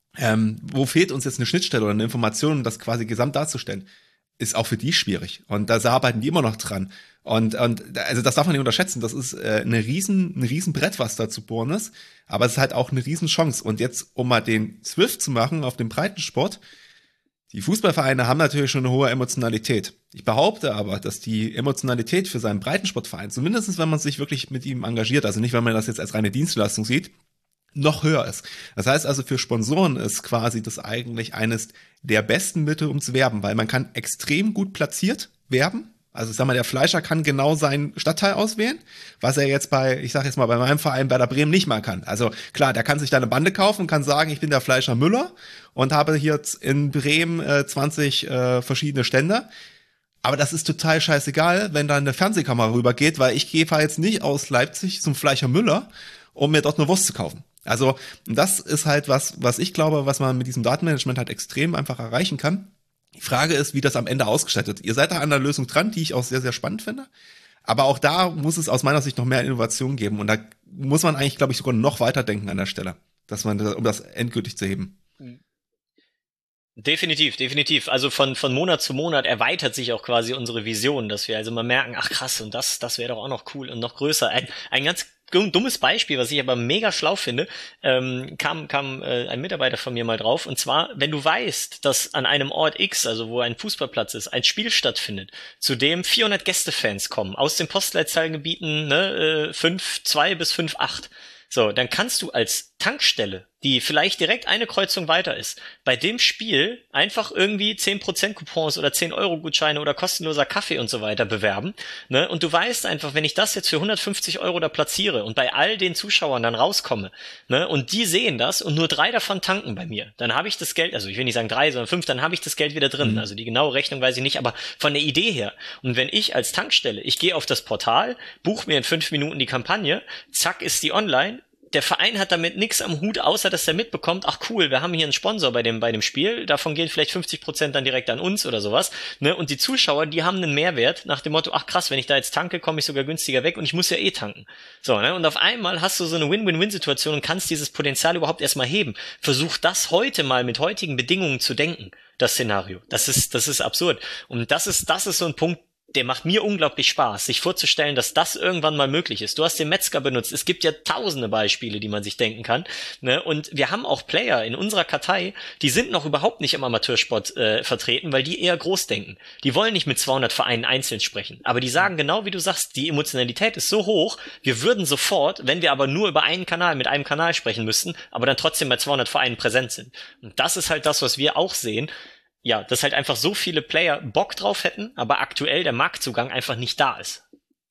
fehlt uns jetzt eine Schnittstelle oder eine Information, um das quasi gesamt darzustellen, ist auch für die schwierig. Und da arbeiten die immer noch dran. Und also das darf man nicht unterschätzen. Das ist ein riesen Brett, was da zu bohren ist. Aber es ist halt auch eine riesen Chance. Und jetzt, um mal den Swift zu machen auf dem Breitensport, die Fußballvereine haben natürlich schon eine hohe Emotionalität. Ich behaupte aber, dass die Emotionalität für seinen Breitensportverein, zumindest wenn man sich wirklich mit ihm engagiert, also nicht, wenn man das jetzt als reine Dienstleistung sieht, noch höher ist. Das heißt also, für Sponsoren ist quasi das eigentlich eines der besten Mittel, um zu werben, weil man kann extrem gut platziert werben. Also ich sag mal, der Fleischer kann genau seinen Stadtteil auswählen, was er jetzt bei meinem Verein Werder Bremen nicht mal kann. Also klar, der kann sich da eine Bande kaufen und kann sagen, ich bin der Fleischer Müller und habe hier in Bremen 20 verschiedene Stände. Aber das ist total scheißegal, wenn da eine Fernsehkamera rübergeht, weil ich fahre jetzt nicht aus Leipzig zum Fleischer Müller, um mir dort eine Wurst zu kaufen. Also das ist halt was ich glaube, was man mit diesem Datenmanagement halt extrem einfach erreichen kann. Die Frage ist, wie das am Ende ausgestaltet wird. Ihr seid da an der Lösung dran, die ich auch sehr, sehr spannend finde. Aber auch da muss es aus meiner Sicht noch mehr Innovation geben. Und da muss man eigentlich, glaube ich, sogar noch weiter denken an der Stelle, um das endgültig zu heben. Definitiv. Also von Monat zu Monat erweitert sich auch quasi unsere Vision, dass wir also mal merken, ach krass, und das wäre doch auch noch cool und noch größer. Ein ganz dummes Beispiel, was ich aber mega schlau finde, kam ein Mitarbeiter von mir mal drauf, und zwar, wenn du weißt, dass an einem Ort X, also wo ein Fußballplatz ist, ein Spiel stattfindet, zu dem 400 Gästefans kommen, aus den Postleitzahlengebieten 5.2 bis 5.8, so, dann kannst du als Tankstelle, die vielleicht direkt eine Kreuzung weiter ist, bei dem Spiel einfach irgendwie 10% Coupons oder 10-Euro-Gutscheine oder kostenloser Kaffee und so weiter bewerben, ne? Und du weißt einfach, wenn ich das jetzt für 150 Euro da platziere und bei all den Zuschauern dann rauskomme, ne, und die sehen das und nur 3 davon tanken bei mir, dann habe ich das Geld, also ich will nicht sagen 3, sondern 5, dann habe ich das Geld wieder drin. Also die genaue Rechnung weiß ich nicht, aber von der Idee her. Und wenn ich als Tankstelle, ich gehe auf das Portal, buche mir in 5 Minuten die Kampagne, zack, ist die online. Der Verein hat damit nichts am Hut, außer dass er mitbekommt, ach cool, wir haben hier einen Sponsor bei dem Spiel, davon gehen vielleicht 50% dann direkt an uns oder sowas, ne? Und die Zuschauer, die haben einen Mehrwert nach dem Motto, ach krass, wenn ich da jetzt tanke, komme ich sogar günstiger weg und ich muss ja eh tanken. So, ne? Und auf einmal hast du so eine Win-Win-Win-Situation und kannst dieses Potenzial überhaupt erstmal heben. Versuch das heute mal mit heutigen Bedingungen zu denken, das Szenario. Das ist absurd. Und das ist so ein Punkt, der macht mir unglaublich Spaß, sich vorzustellen, dass das irgendwann mal möglich ist. Du hast den Metzger benutzt. Es gibt ja tausende Beispiele, die man sich denken kann. Ne? Und wir haben auch Player in unserer Kartei, die sind noch überhaupt nicht im Amateursport vertreten, weil die eher groß denken. Die wollen nicht mit 200 Vereinen einzeln sprechen. Aber die sagen genau, wie du sagst, die Emotionalität ist so hoch, wir würden sofort, wenn wir aber nur über einen Kanal, mit einem Kanal sprechen müssten, aber dann trotzdem bei 200 Vereinen präsent sind. Und das ist halt das, was wir auch sehen. Ja, dass halt einfach so viele Player Bock drauf hätten, aber aktuell der Marktzugang einfach nicht da ist.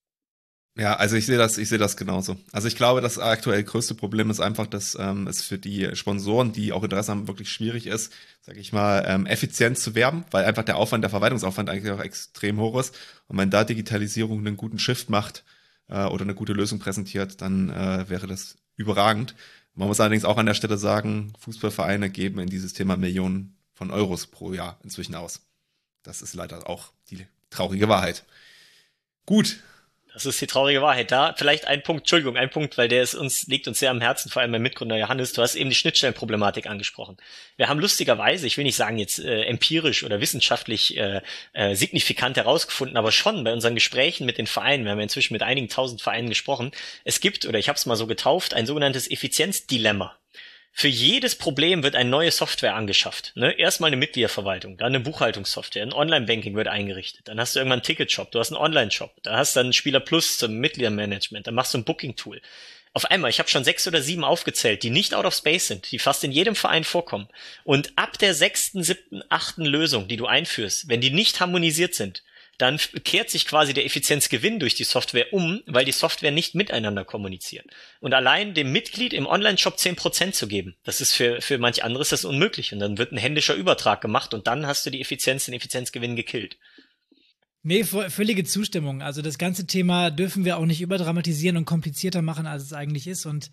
Ja, also ich sehe das genauso. Also ich glaube, das aktuell größte Problem ist einfach, dass es für die Sponsoren, die auch Interesse haben, wirklich schwierig ist, sage ich mal, effizient zu werben, weil einfach der Verwaltungsaufwand eigentlich auch extrem hoch ist. Und wenn da Digitalisierung einen guten Shift macht oder eine gute Lösung präsentiert, dann wäre das überragend. Man muss allerdings auch an der Stelle sagen, Fußballvereine geben in dieses Thema Millionen von Euros pro Jahr inzwischen aus. Das ist leider auch die traurige Wahrheit. Gut. Das ist die traurige Wahrheit. Da vielleicht ein Punkt, weil der liegt uns sehr am Herzen, vor allem mein Mitgründer Johannes. Du hast eben die Schnittstellenproblematik angesprochen. Wir haben lustigerweise, ich will nicht sagen jetzt empirisch oder wissenschaftlich signifikant herausgefunden, aber schon bei unseren Gesprächen mit den Vereinen, wir haben ja inzwischen mit einigen tausend Vereinen gesprochen, es gibt, oder ich habe es mal so getauft, ein sogenanntes Effizienzdilemma. Für jedes Problem wird eine neue Software angeschafft. Ne? Erstmal eine Mitgliederverwaltung, dann eine Buchhaltungssoftware, ein Online-Banking wird eingerichtet, dann hast du irgendwann einen Ticketshop, du hast einen Online-Shop, da hast du dann Spieler Plus zum Mitgliedermanagement, dann machst du ein Booking-Tool. Auf einmal, ich habe schon 6 oder 7 aufgezählt, die nicht out of space sind, die fast in jedem Verein vorkommen. Und ab der 6., 7., 8. Lösung, die du einführst, wenn die nicht harmonisiert sind, dann kehrt sich quasi der Effizienzgewinn durch die Software um, weil die Software nicht miteinander kommuniziert. Und allein dem Mitglied im Online-Shop 10% zu geben, das ist für manch anderes das unmöglich. Und dann wird ein händischer Übertrag gemacht und dann hast du den Effizienzgewinn gekillt. Nee, völlige Zustimmung. Also das ganze Thema dürfen wir auch nicht überdramatisieren und komplizierter machen, als es eigentlich ist. Und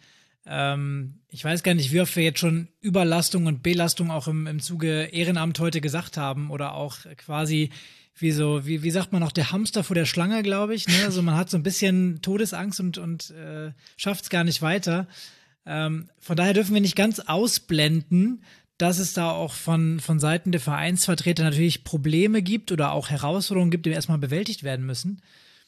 ich weiß gar nicht, wie oft wir jetzt schon Überlastung und Belastung auch im Zuge Ehrenamt heute gesagt haben oder auch quasi wie sagt man noch, der Hamster vor der Schlange, glaube ich. Ne? Also man hat so ein bisschen Todesangst und schafft es gar nicht weiter. Von daher dürfen wir nicht ganz ausblenden, dass es da auch von Seiten der Vereinsvertreter natürlich Probleme gibt oder auch Herausforderungen gibt, die erstmal bewältigt werden müssen.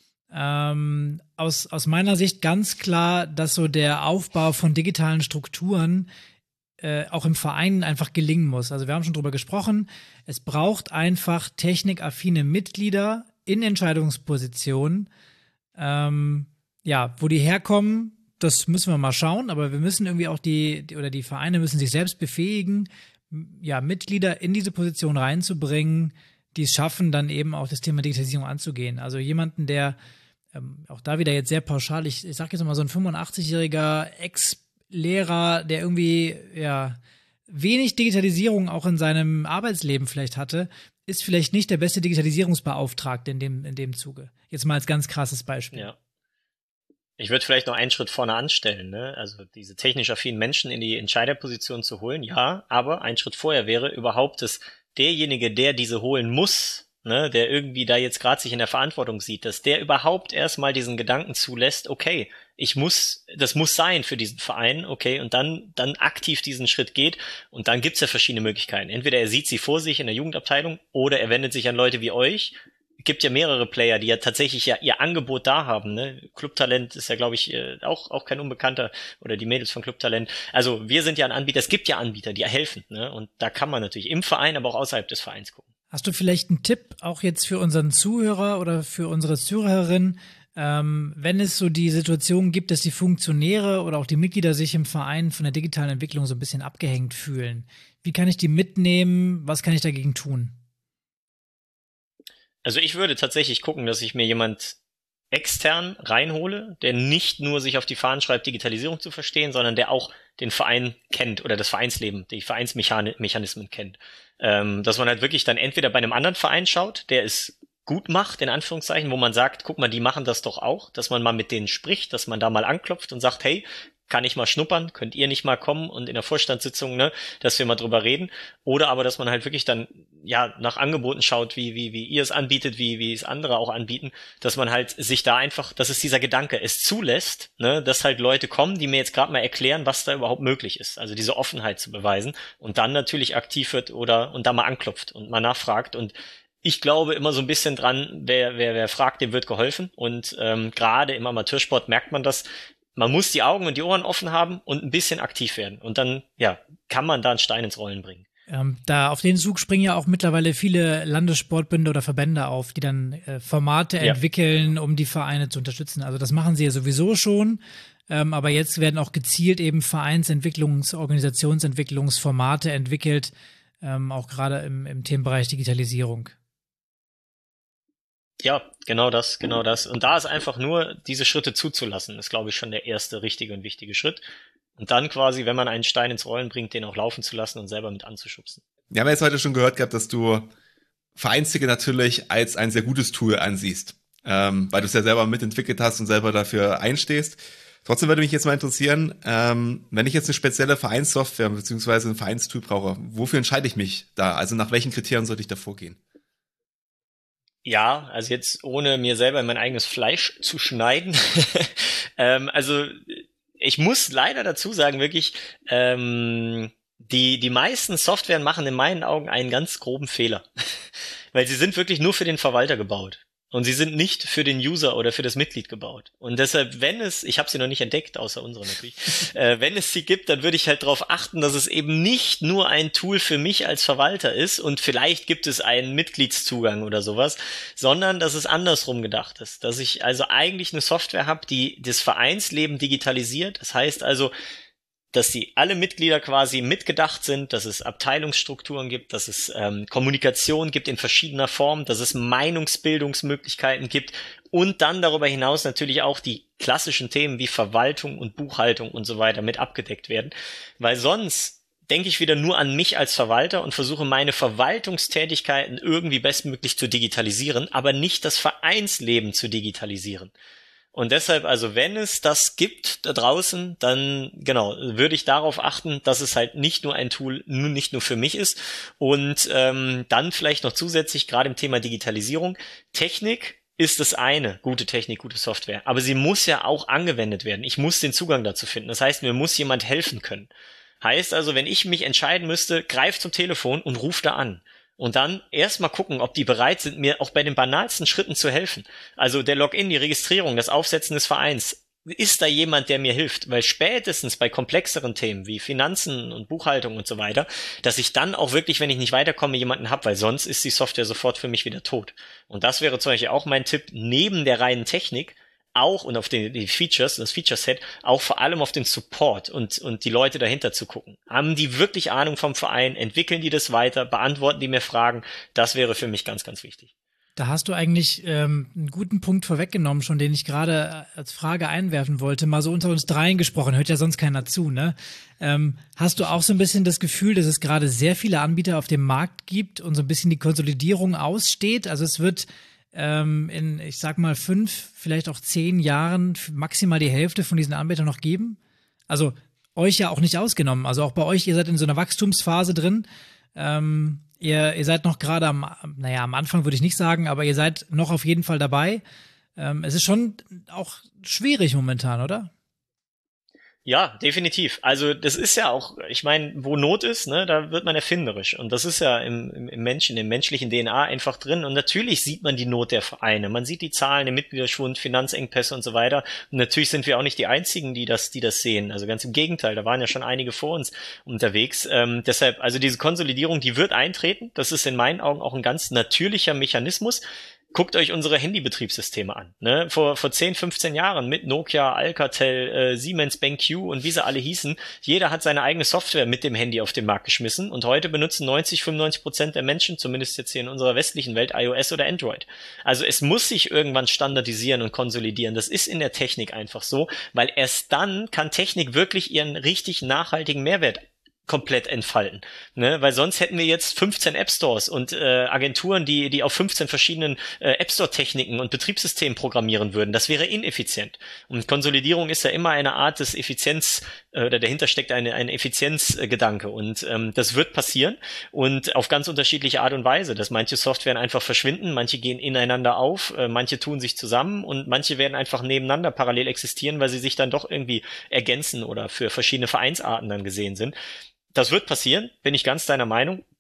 Aus meiner Sicht ganz klar, dass so der Aufbau von digitalen Strukturen auch im Verein einfach gelingen muss. Also wir haben schon drüber gesprochen, es braucht einfach technikaffine Mitglieder in Entscheidungspositionen. Wo die herkommen, das müssen wir mal schauen, aber wir müssen irgendwie auch die Vereine müssen sich selbst befähigen, ja, Mitglieder in diese Position reinzubringen, die es schaffen, dann eben auch das Thema Digitalisierung anzugehen. Also jemanden, der auch da wieder jetzt sehr pauschal, ich sag jetzt mal so ein 85-jähriger Ex-Lehrer, der irgendwie ja wenig Digitalisierung auch in seinem Arbeitsleben vielleicht hatte, ist vielleicht nicht der beste Digitalisierungsbeauftragte in dem Zuge. Jetzt mal als ganz krasses Beispiel. Ja. Ich würde vielleicht noch einen Schritt vorne anstellen, ne? Also diese technisch affinen Menschen in die Entscheiderposition zu holen, ja, aber ein Schritt vorher wäre überhaupt, dass derjenige, der diese holen muss, ne, der irgendwie da jetzt gerade sich in der Verantwortung sieht, dass der überhaupt erstmal diesen Gedanken zulässt, okay, das muss sein für diesen Verein, okay, und dann aktiv diesen Schritt geht und dann gibt's ja verschiedene Möglichkeiten. Entweder er sieht sie vor sich in der Jugendabteilung oder er wendet sich an Leute wie euch. Gibt ja mehrere Player, die ja tatsächlich ja ihr Angebot da haben, ne? Clubtalent ist ja, glaube ich, auch kein Unbekannter oder die Mädels von Clubtalent. Also wir sind ja ein Anbieter, es gibt ja Anbieter, die helfen, ne? Und da kann man natürlich im Verein, aber auch außerhalb des Vereins gucken. Hast du vielleicht einen Tipp auch jetzt für unseren Zuhörer oder für unsere Zuhörerin, wenn es so die Situation gibt, dass die Funktionäre oder auch die Mitglieder sich im Verein von der digitalen Entwicklung so ein bisschen abgehängt fühlen? Wie kann ich die mitnehmen? Was kann ich dagegen tun? Also ich würde tatsächlich gucken, dass ich mir jemand extern reinhole, der nicht nur sich auf die Fahnen schreibt, Digitalisierung zu verstehen, sondern der auch den Verein kennt oder das Vereinsleben, die Vereinsmechanismen kennt. Dass man halt wirklich dann entweder bei einem anderen Verein schaut, der es gut macht, in Anführungszeichen, wo man sagt, guck mal, die machen das doch auch, dass man mal mit denen spricht, dass man da mal anklopft und sagt, hey, kann ich mal schnuppern, könnt ihr nicht mal kommen und in der Vorstandssitzung, ne, dass wir mal drüber reden, oder aber, dass man halt wirklich dann, ja, nach Angeboten schaut, wie ihr es anbietet, wie es andere auch anbieten, dass man halt sich da einfach, das ist dieser Gedanke, es zulässt, ne, dass halt Leute kommen, die mir jetzt gerade mal erklären, was da überhaupt möglich ist, also diese Offenheit zu beweisen und dann natürlich aktiv wird und da mal anklopft und mal nachfragt und ich glaube immer so ein bisschen dran, wer fragt, dem wird geholfen. Und gerade im Amateursport merkt man das. Man muss die Augen und die Ohren offen haben und ein bisschen aktiv werden. Und dann, ja, kann man da einen Stein ins Rollen bringen. Da auf den Zug springen ja auch mittlerweile viele Landessportbünde oder Verbände auf, die dann Formate entwickeln, um die Vereine zu unterstützen. Also das machen sie ja sowieso schon. Aber jetzt werden auch gezielt eben Organisationsentwicklungsformate entwickelt, auch gerade im Themenbereich Digitalisierung. Ja, genau das. Und da ist einfach nur, diese Schritte zuzulassen, ist, glaube ich, schon der erste richtige und wichtige Schritt. Und dann quasi, wenn man einen Stein ins Rollen bringt, den auch laufen zu lassen und selber mit anzuschubsen. Wir haben jetzt heute schon gehört gehabt, dass du Vereinsticket natürlich als ein sehr gutes Tool ansiehst, weil du es ja selber mitentwickelt hast und selber dafür einstehst. Trotzdem würde mich jetzt mal interessieren, wenn ich jetzt eine spezielle Vereinssoftware bzw. ein Vereinstool brauche, wofür entscheide ich mich da? Also nach welchen Kriterien sollte ich da vorgehen? Ja, also jetzt ohne mir selber in mein eigenes Fleisch zu schneiden. Also ich muss leider dazu sagen, wirklich, die meisten Softwaren machen in meinen Augen einen ganz groben Fehler. Weil sie sind wirklich nur für den Verwalter gebaut. Und sie sind nicht für den User oder für das Mitglied gebaut. Und deshalb, ich habe sie noch nicht entdeckt, außer unsere natürlich, wenn es sie gibt, dann würde ich halt darauf achten, dass es eben nicht nur ein Tool für mich als Verwalter ist und vielleicht gibt es einen Mitgliedszugang oder sowas, sondern dass es andersrum gedacht ist. Dass ich also eigentlich eine Software habe, die das Vereinsleben digitalisiert. Das heißt also, dass die alle Mitglieder quasi mitgedacht sind, dass es Abteilungsstrukturen gibt, dass es Kommunikation gibt in verschiedener Form, dass es Meinungsbildungsmöglichkeiten gibt und dann darüber hinaus natürlich auch die klassischen Themen wie Verwaltung und Buchhaltung und so weiter mit abgedeckt werden, weil sonst denke ich wieder nur an mich als Verwalter und versuche meine Verwaltungstätigkeiten irgendwie bestmöglich zu digitalisieren, aber nicht das Vereinsleben zu digitalisieren. Und deshalb, also wenn es das gibt da draußen, dann genau, würde ich darauf achten, dass es halt nicht nur ein Tool, nicht nur für mich ist. Und dann vielleicht noch zusätzlich, gerade im Thema Digitalisierung, Technik ist das eine, gute Technik, gute Software. Aber sie muss ja auch angewendet werden. Ich muss den Zugang dazu finden. Das heißt, mir muss jemand helfen können. Heißt also, wenn ich mich entscheiden müsste, greif zum Telefon und ruf da an. Und dann erstmal gucken, ob die bereit sind, mir auch bei den banalsten Schritten zu helfen. Also der Login, die Registrierung, das Aufsetzen des Vereins. Ist da jemand, der mir hilft? Weil spätestens bei komplexeren Themen wie Finanzen und Buchhaltung und so weiter, dass ich dann auch wirklich, wenn ich nicht weiterkomme, jemanden habe, weil sonst ist die Software sofort für mich wieder tot. Und das wäre zum Beispiel auch mein Tipp, neben der reinen Technik, auch und auf die Features, das Feature-Set, auch vor allem auf den Support und die Leute dahinter zu gucken. Haben die wirklich Ahnung vom Verein? Entwickeln die das weiter? Beantworten die mir Fragen? Das wäre für mich ganz, ganz wichtig. Da hast du eigentlich einen guten Punkt vorweggenommen, schon den ich gerade als Frage einwerfen wollte. Mal so unter uns dreien gesprochen, hört ja sonst keiner zu, ne? Hast du auch so ein bisschen das Gefühl, dass es gerade sehr viele Anbieter auf dem Markt gibt und so ein bisschen die Konsolidierung aussteht? Also es wird in, ich sag mal, 5, vielleicht auch 10 Jahren maximal die Hälfte von diesen Anbietern noch geben? Also euch ja auch nicht ausgenommen. Also auch bei euch, ihr seid in so einer Wachstumsphase drin. Ihr seid noch gerade am Anfang würde ich nicht sagen, aber ihr seid noch auf jeden Fall dabei. Es ist schon auch schwierig momentan, oder? Ja, definitiv. Also das ist ja auch, ich meine, wo Not ist, ne, da wird man erfinderisch. Und das ist ja im Menschen, im menschlichen DNA einfach drin. Und natürlich sieht man die Not der Vereine. Man sieht die Zahlen, den Mitgliederschwund, Finanzengpässe und so weiter. Und natürlich sind wir auch nicht die Einzigen, die das sehen. Also ganz im Gegenteil, da waren ja schon einige vor uns unterwegs. Deshalb, also diese Konsolidierung, die wird eintreten. Das ist in meinen Augen auch ein ganz natürlicher Mechanismus. Guckt euch unsere Handybetriebssysteme an. Ne? Vor 10, 15 Jahren mit Nokia, Alcatel, Siemens, BenQ und wie sie alle hießen, jeder hat seine eigene Software mit dem Handy auf den Markt geschmissen und heute benutzen 95% der Menschen, zumindest jetzt hier in unserer westlichen Welt, iOS oder Android. Also es muss sich irgendwann standardisieren und konsolidieren. Das ist in der Technik einfach so, weil erst dann kann Technik wirklich ihren richtig nachhaltigen Mehrwert komplett entfalten, ne? Weil sonst hätten wir jetzt 15 App Stores und Agenturen, die auf 15 verschiedenen App Store Techniken und Betriebssystemen programmieren würden. Das wäre ineffizient. Und Konsolidierung ist ja immer eine Art des Effizienz oder dahinter steckt ein Effizienzgedanke und das wird passieren und auf ganz unterschiedliche Art und Weise, dass manche Softwaren einfach verschwinden, manche gehen ineinander auf, manche tun sich zusammen und manche werden einfach nebeneinander parallel existieren, weil sie sich dann doch irgendwie ergänzen oder für verschiedene Vereinsarten dann gesehen sind. Das wird passieren, bin ich ganz deiner Meinung.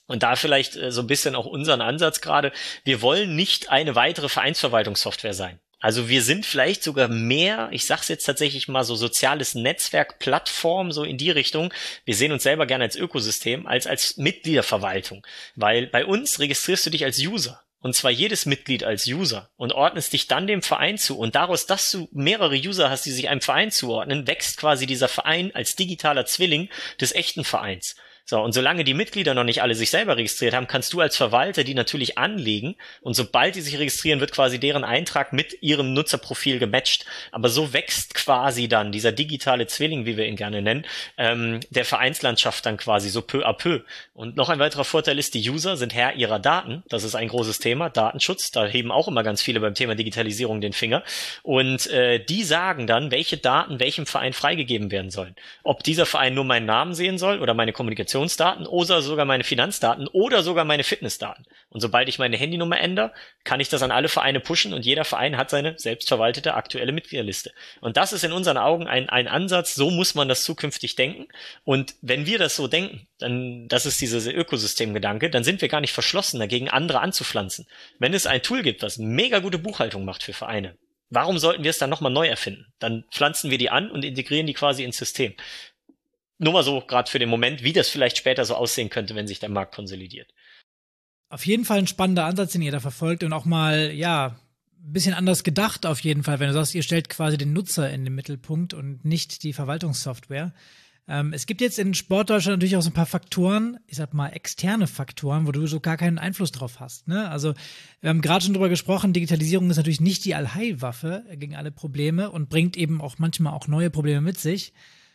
Und da vielleicht so ein bisschen auch unseren Ansatz gerade. Wir wollen nicht eine weitere Vereinsverwaltungssoftware sein. Also wir sind vielleicht sogar mehr, ich sag's jetzt tatsächlich mal so soziales Netzwerk, Plattform, so in die Richtung. Wir sehen uns selber gerne als Ökosystem, als Mitgliederverwaltung. Weil bei uns registrierst du dich als User. Und zwar jedes Mitglied als User und ordnest dich dann dem Verein zu. Und daraus, dass du mehrere User hast, die sich einem Verein zuordnen, wächst quasi dieser Verein als digitaler Zwilling des echten Vereins. So, und solange die Mitglieder noch nicht alle sich selber registriert haben, kannst du als Verwalter die natürlich anlegen und sobald die sich registrieren, wird quasi deren Eintrag mit ihrem Nutzerprofil gematcht. Aber so wächst quasi dann dieser digitale Zwilling, wie wir ihn gerne nennen, der Vereinslandschaft dann quasi so peu à peu. Und noch ein weiterer Vorteil ist, die User sind Herr ihrer Daten. Das ist ein großes Thema, Datenschutz. Da heben auch immer ganz viele beim Thema Digitalisierung den Finger. Und die sagen dann, welche Daten welchem Verein freigegeben werden sollen. Ob dieser Verein nur meinen Namen sehen soll oder meine Kommunikationsdaten oder sogar meine Finanzdaten oder sogar meine Fitnessdaten. Und sobald ich meine Handynummer ändere, kann ich das an alle Vereine pushen und jeder Verein hat seine selbstverwaltete aktuelle Mitgliederliste. Und das ist in unseren Augen ein Ansatz, so muss man das zukünftig denken. Und wenn wir das so denken, dann, das ist dieser Ökosystemgedanke, dann sind wir gar nicht verschlossen dagegen, andere anzupflanzen. Wenn es ein Tool gibt, was mega gute Buchhaltung macht für Vereine, warum sollten wir es dann nochmal neu erfinden? Dann pflanzen wir die an und integrieren die quasi ins System. Nur mal so, gerade für den Moment, wie das vielleicht später so aussehen könnte, wenn sich der Markt konsolidiert. Auf jeden Fall ein spannender Ansatz, den ihr da verfolgt und auch mal, ja, ein bisschen anders gedacht auf jeden Fall, wenn du sagst, ihr stellt quasi den Nutzer in den Mittelpunkt und nicht die Verwaltungssoftware. Es gibt jetzt in Sportdeutschland natürlich auch so ein paar Faktoren, ich sag mal externe Faktoren, wo du so gar keinen Einfluss drauf hast, ne? Also wir haben gerade schon drüber gesprochen, Digitalisierung ist natürlich nicht die Allheilwaffe gegen alle Probleme und bringt eben auch manchmal auch neue Probleme mit sich.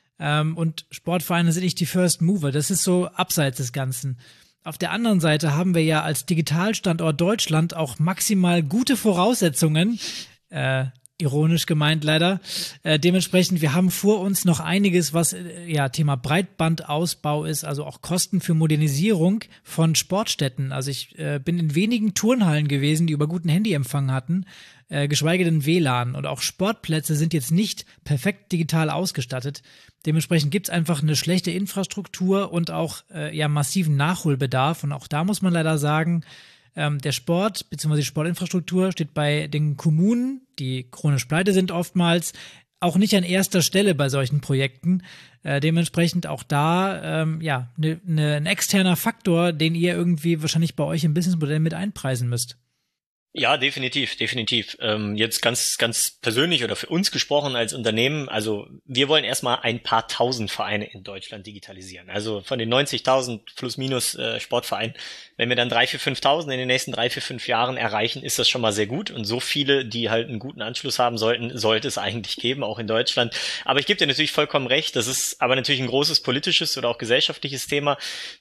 Und Sportvereine sind nicht die First Mover. Das ist so abseits des Ganzen. Auf der anderen Seite haben wir ja als Digitalstandort Deutschland auch maximal gute Voraussetzungen, ironisch gemeint leider. Dementsprechend, wir haben vor uns noch einiges, was Thema Breitbandausbau ist, also auch Kosten für Modernisierung von Sportstätten. Also ich bin in wenigen Turnhallen gewesen, die über guten Handyempfang hatten, geschweige denn WLAN. Und auch Sportplätze sind jetzt nicht perfekt digital ausgestattet. Dementsprechend gibt's einfach eine schlechte Infrastruktur und auch massiven Nachholbedarf. Und auch da muss man leider sagen, der Sport bzw. die Sportinfrastruktur steht bei den Kommunen, die chronisch pleite sind oftmals, auch nicht an erster Stelle bei solchen Projekten. Dementsprechend auch da ein externer Faktor, den ihr irgendwie wahrscheinlich bei euch im Businessmodell mit einpreisen müsst. Ja, definitiv. Jetzt ganz persönlich oder für uns gesprochen als Unternehmen, also wir wollen erstmal ein paar tausend Vereine in Deutschland digitalisieren. Also von den 90.000 plus minus Sportvereinen, wenn wir dann 3.000, 4.000, 5.000 in den nächsten 3, 4, 5 Jahren erreichen, ist das schon mal sehr gut. Und so viele, die halt einen guten Anschluss haben sollten, sollte es eigentlich geben, auch in Deutschland. Aber ich gebe dir natürlich vollkommen recht, das ist aber natürlich ein großes politisches oder auch gesellschaftliches Thema.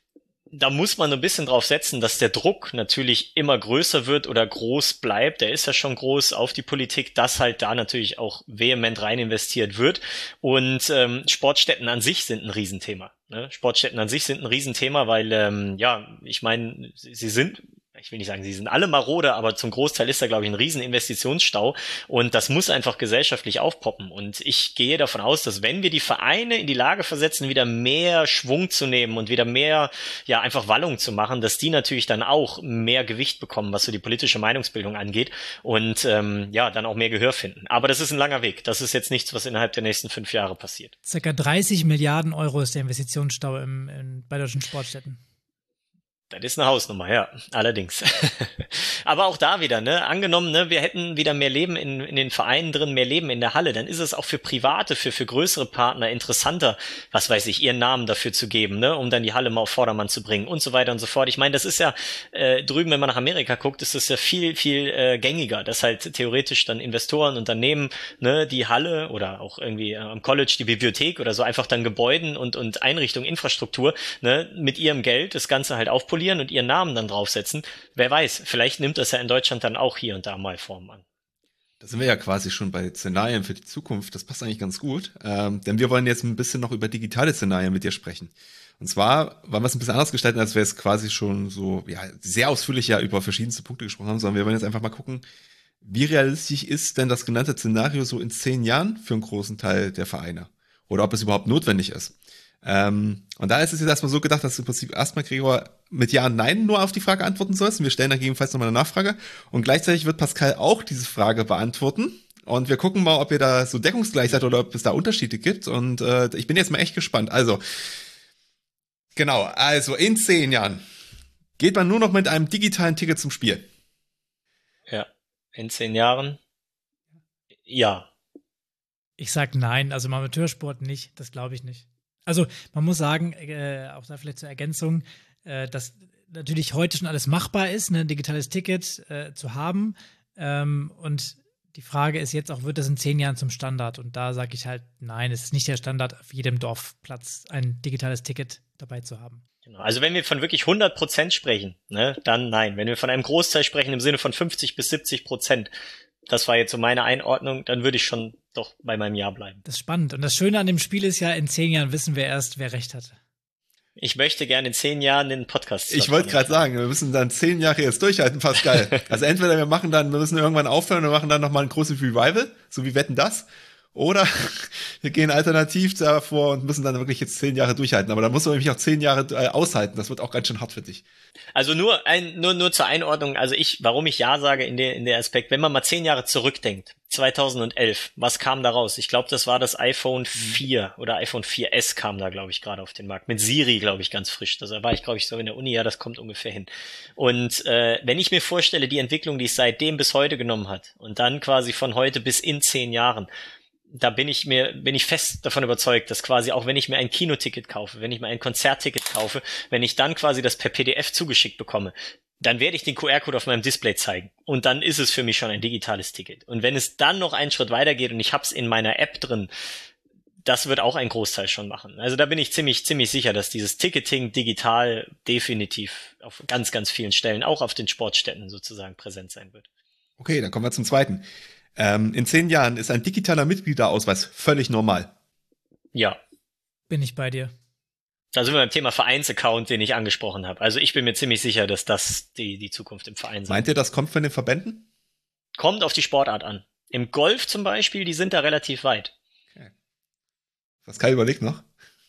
Da muss man ein bisschen drauf setzen, dass der Druck natürlich immer größer wird oder groß bleibt. Der ist ja schon groß auf die Politik, dass halt da natürlich auch vehement rein investiert wird. Und Sportstätten an sich sind ein Riesenthema. Ne? Sportstätten an sich sind ein Riesenthema, weil, ich meine, sie sind... Ich will nicht sagen, sie sind alle marode, aber zum Großteil ist da, glaube ich, ein riesen Investitionsstau und das muss einfach gesellschaftlich aufpoppen. Und ich gehe davon aus, dass wenn wir die Vereine in die Lage versetzen, wieder mehr Schwung zu nehmen und wieder mehr, einfach Wallung zu machen, dass die natürlich dann auch mehr Gewicht bekommen, was so die politische Meinungsbildung angeht und dann auch mehr Gehör finden. Aber das ist ein langer Weg. Das ist jetzt nichts, was innerhalb der nächsten 5 Jahre passiert. Circa 30 Milliarden Euro ist der Investitionsstau bei deutschen Sportstätten. Das ist eine Hausnummer, ja, allerdings. Aber auch da wieder, ne, angenommen, ne, wir hätten wieder mehr Leben in den Vereinen drin, mehr Leben in der Halle, dann ist es auch für Private, für größere Partner interessanter, was weiß ich, ihren Namen dafür zu geben, ne, um dann die Halle mal auf Vordermann zu bringen und so weiter und so fort. Ich meine, das ist ja drüben, wenn man nach Amerika guckt, ist das ja viel gängiger, dass halt theoretisch dann Investoren, Unternehmen, ne, die Halle oder auch irgendwie am College die Bibliothek oder so einfach dann Gebäuden und Einrichtungen, Infrastruktur, ne, mit ihrem Geld das Ganze halt aufpolieren und ihren Namen dann draufsetzen. Wer weiß, vielleicht nimmt das ja in Deutschland dann auch hier und da mal Form an. Da sind wir ja quasi schon bei Szenarien für die Zukunft. Das passt eigentlich ganz gut, denn wir wollen jetzt ein bisschen noch über digitale Szenarien mit dir sprechen. Und zwar wollen wir es ein bisschen anders gestalten, als wir es quasi schon so sehr ausführlich über verschiedenste Punkte gesprochen haben, sondern wir wollen jetzt einfach mal gucken, wie realistisch ist denn das genannte Szenario so in 10 Jahren für einen großen Teil der Vereine? Oder ob es überhaupt notwendig ist? Und da ist es jetzt erstmal so gedacht, dass du im Prinzip erstmal, Gregor, mit Ja und Nein nur auf die Frage antworten sollst. Und wir stellen dann gegebenenfalls nochmal eine Nachfrage. Und gleichzeitig wird Pascal auch diese Frage beantworten. Und wir gucken mal, ob ihr da so deckungsgleich seid oder ob es da Unterschiede gibt. Und ich bin jetzt mal echt gespannt. Also, genau, also in 10 Jahren geht man nur noch mit einem digitalen Ticket zum Spiel. Ja, in 10 Jahren. Ja. Ich sag nein, also im Amateursport nicht, das glaube ich nicht. Also man muss sagen, auch da vielleicht zur Ergänzung, dass natürlich heute schon alles machbar ist, ein digitales Ticket zu haben. Und die Frage ist jetzt auch, wird das in 10 Jahren zum Standard? Und da sage ich halt, nein, es ist nicht der Standard, auf jedem Dorfplatz ein digitales Ticket dabei zu haben. Genau. Also wenn wir von wirklich 100% sprechen, ne, dann nein. Wenn wir von einem Großteil sprechen im Sinne von 50-70%, das war jetzt so meine Einordnung, dann würde ich schon doch bei meinem Ja bleiben. Das ist spannend. Und das Schöne an dem Spiel ist ja, in 10 Jahren wissen wir erst, wer recht hatte. Ich möchte gerne in 10 Jahren den Podcast. Ich wollte gerade sagen, wir müssen dann 10 Jahre jetzt durchhalten, Pascal. Also entweder wir müssen irgendwann aufhören und machen dann nochmal ein großes Revival, so wie Wetten, das. Oder wir gehen alternativ davor und müssen dann wirklich jetzt 10 Jahre durchhalten. Aber dann musst du nämlich auch 10 Jahre aushalten. Das wird auch ganz schön hart für dich. Also nur zur Einordnung, also warum ich Ja sage in der Aspekt, wenn man mal 10 Jahre zurückdenkt, 2011, was kam da raus? Ich glaube, das war das iPhone 4 oder iPhone 4S kam da, glaube ich, gerade auf den Markt. Mit Siri, glaube ich, ganz frisch. Da war ich, glaube ich, so in der Uni, ja, das kommt ungefähr hin. Und wenn ich mir vorstelle, die Entwicklung, die es seitdem bis heute genommen hat und dann quasi von heute bis in 10 Jahren, da bin ich fest davon überzeugt, dass quasi auch wenn ich mir ein Kinoticket kaufe, wenn ich mir ein Konzertticket kaufe, wenn ich dann quasi das per PDF zugeschickt bekomme, dann werde ich den QR-Code auf meinem Display zeigen. Und dann ist es für mich schon ein digitales Ticket. Und wenn es dann noch einen Schritt weitergeht und ich hab's in meiner App drin, das wird auch ein Großteil schon machen. Also da bin ich ziemlich sicher, dass dieses Ticketing digital definitiv auf ganz, ganz vielen Stellen, auch auf den Sportstätten sozusagen präsent sein wird. Okay, dann kommen wir zum zweiten. In 10 Jahren ist ein digitaler Mitgliederausweis völlig normal. Ja. Bin ich bei dir. Da sind wir beim Thema Vereinsaccount, den ich angesprochen habe. Also ich bin mir ziemlich sicher, dass das die Zukunft im Verein sein wird. Meint ihr, das kommt von den Verbänden? Kommt auf die Sportart an. Im Golf zum Beispiel, die sind da relativ weit. Okay. Pascal überlegt noch.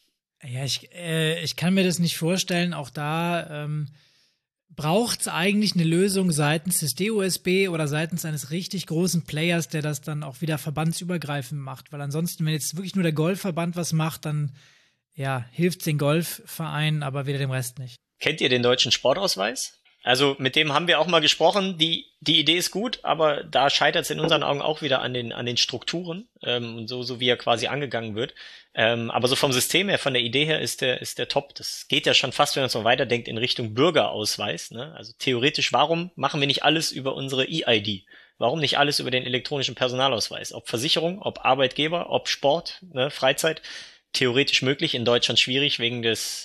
Ja, ich kann mir das nicht vorstellen. Auch da braucht es eigentlich eine Lösung seitens des DOSB oder seitens eines richtig großen Players, der das dann auch wieder verbandsübergreifend macht. Weil ansonsten, wenn jetzt wirklich nur der Golfverband was macht, dann ja, hilft es den Golfvereinen, aber wieder dem Rest nicht. Kennt ihr den deutschen Sportausweis? Also mit dem haben wir auch mal gesprochen. Die Idee ist gut, aber da scheitert es in unseren Augen auch wieder an den Strukturen, so wie er quasi angegangen wird. Aber so vom System her, von der Idee her ist der top. Das geht ja schon fast, wenn man es noch weiterdenkt, in Richtung Bürgerausweis. Ne? Also theoretisch, warum machen wir nicht alles über unsere EID? Warum nicht alles über den elektronischen Personalausweis? Ob Versicherung, ob Arbeitgeber, ob Sport, ne, Freizeit? Theoretisch möglich, in Deutschland schwierig wegen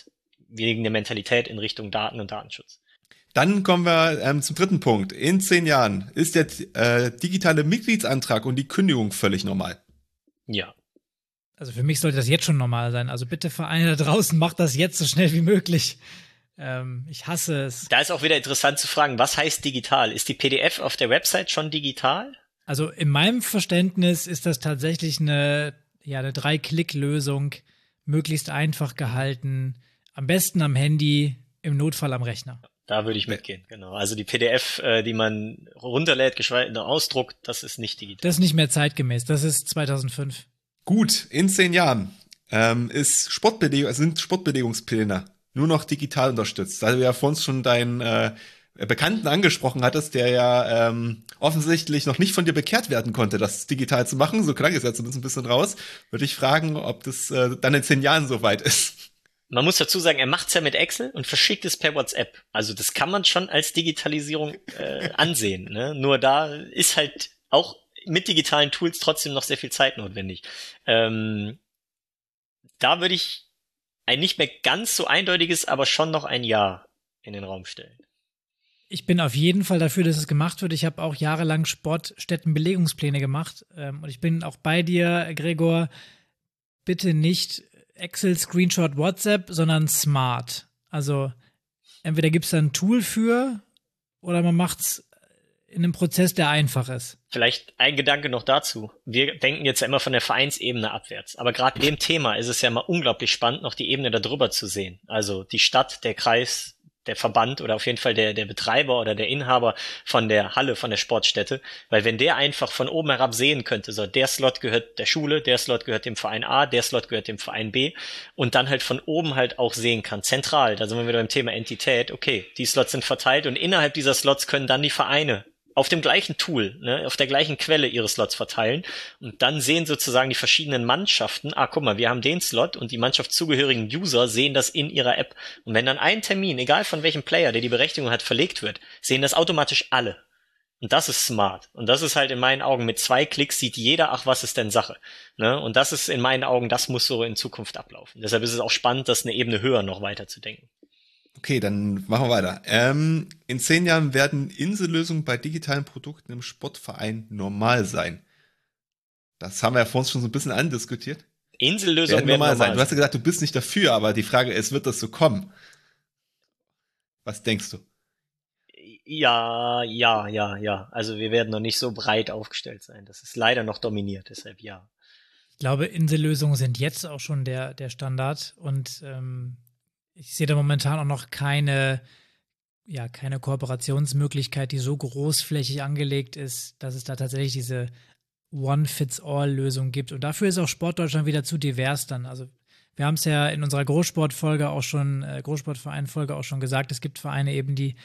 der Mentalität in Richtung Daten und Datenschutz. Dann kommen wir zum dritten Punkt. In 10 Jahren ist der digitale Mitgliedsantrag und die Kündigung völlig normal. Ja. Also für mich sollte das jetzt schon normal sein. Also bitte Vereine da draußen, macht das jetzt so schnell wie möglich. Ich hasse es. Da ist auch wieder interessant zu fragen, was heißt digital? Ist die PDF auf der Website schon digital? Also in meinem Verständnis ist das tatsächlich eine 3-Klick-Lösung, möglichst einfach gehalten, am besten am Handy, im Notfall am Rechner. Da würde ich mitgehen, genau. Also die PDF, die man runterlädt, geschweige denn ausdruckt, das ist nicht digital. Das ist nicht mehr zeitgemäß, das ist 2005. Gut, in 10 Jahren sind Sportbewegungspläne nur noch digital unterstützt. Da du ja vorhin schon deinen Bekannten angesprochen hattest, der ja offensichtlich noch nicht von dir bekehrt werden konnte, das digital zu machen, so klang es ja zumindest ein bisschen raus, würde ich fragen, ob das dann in 10 Jahren soweit ist. Man muss dazu sagen, er macht's ja mit Excel und verschickt es per WhatsApp. Also das kann man schon als Digitalisierung ansehen. Ne? Nur da ist halt auch mit digitalen Tools trotzdem noch sehr viel Zeit notwendig. Da würde ich ein nicht mehr ganz so eindeutiges, aber schon noch ein Ja in den Raum stellen. Ich bin auf jeden Fall dafür, dass es gemacht wird. Ich habe auch jahrelang Sportstättenbelegungspläne gemacht. Und ich bin auch bei dir, Gregor, bitte nicht Excel, Screenshot, WhatsApp, sondern smart. Also entweder gibt es da ein Tool für oder man macht es in einem Prozess, der einfach ist. Vielleicht ein Gedanke noch dazu. Wir denken jetzt ja immer von der Vereinsebene abwärts. Aber gerade dem Thema ist es ja immer unglaublich spannend, noch die Ebene darüber zu sehen. Also die Stadt, der Kreis, der Verband oder auf jeden Fall der Betreiber oder der Inhaber von der Halle, von der Sportstätte. Weil wenn der einfach von oben herab sehen könnte, so der Slot gehört der Schule, der Slot gehört dem Verein A, der Slot gehört dem Verein B und dann halt von oben halt auch sehen kann, zentral, da sind wir wieder beim Thema Entität, okay, die Slots sind verteilt und innerhalb dieser Slots können dann die Vereine auf dem gleichen Tool, ne, auf der gleichen Quelle ihre Slots verteilen und dann sehen sozusagen die verschiedenen Mannschaften, guck mal, wir haben den Slot und die mannschaftszugehörigen User sehen das in ihrer App und wenn dann ein Termin, egal von welchem Player, der die Berechtigung hat, verlegt wird, sehen das automatisch alle. Und das ist smart. Und das ist halt in meinen Augen, mit 2 Klicks sieht jeder, ach, was ist denn Sache? Ne? Und das ist in meinen Augen, das muss so in Zukunft ablaufen. Deshalb ist es auch spannend, das eine Ebene höher noch weiter zu denken. Okay, dann machen wir weiter. In 10 Jahren werden Insellösungen bei digitalen Produkten im Sportverein normal sein. Das haben wir ja vorhin schon so ein bisschen andiskutiert. Insellösungen werden normal sein. Du hast ja gesagt, du bist nicht dafür, aber die Frage ist, wird das so kommen? Was denkst du? Ja. Also wir werden noch nicht so breit aufgestellt sein. Das ist leider noch dominiert, deshalb ja. Ich glaube, Insellösungen sind jetzt auch schon der Standard und ich sehe da momentan auch noch keine Kooperationsmöglichkeit, die so großflächig angelegt ist, dass es da tatsächlich diese One-Fits-All-Lösung gibt. Und dafür ist auch Sportdeutschland wieder zu divers dann. Also wir haben es ja in unserer Großsportfolge auch schon, Großsportverein-Folge auch schon gesagt, es gibt Vereine eben, die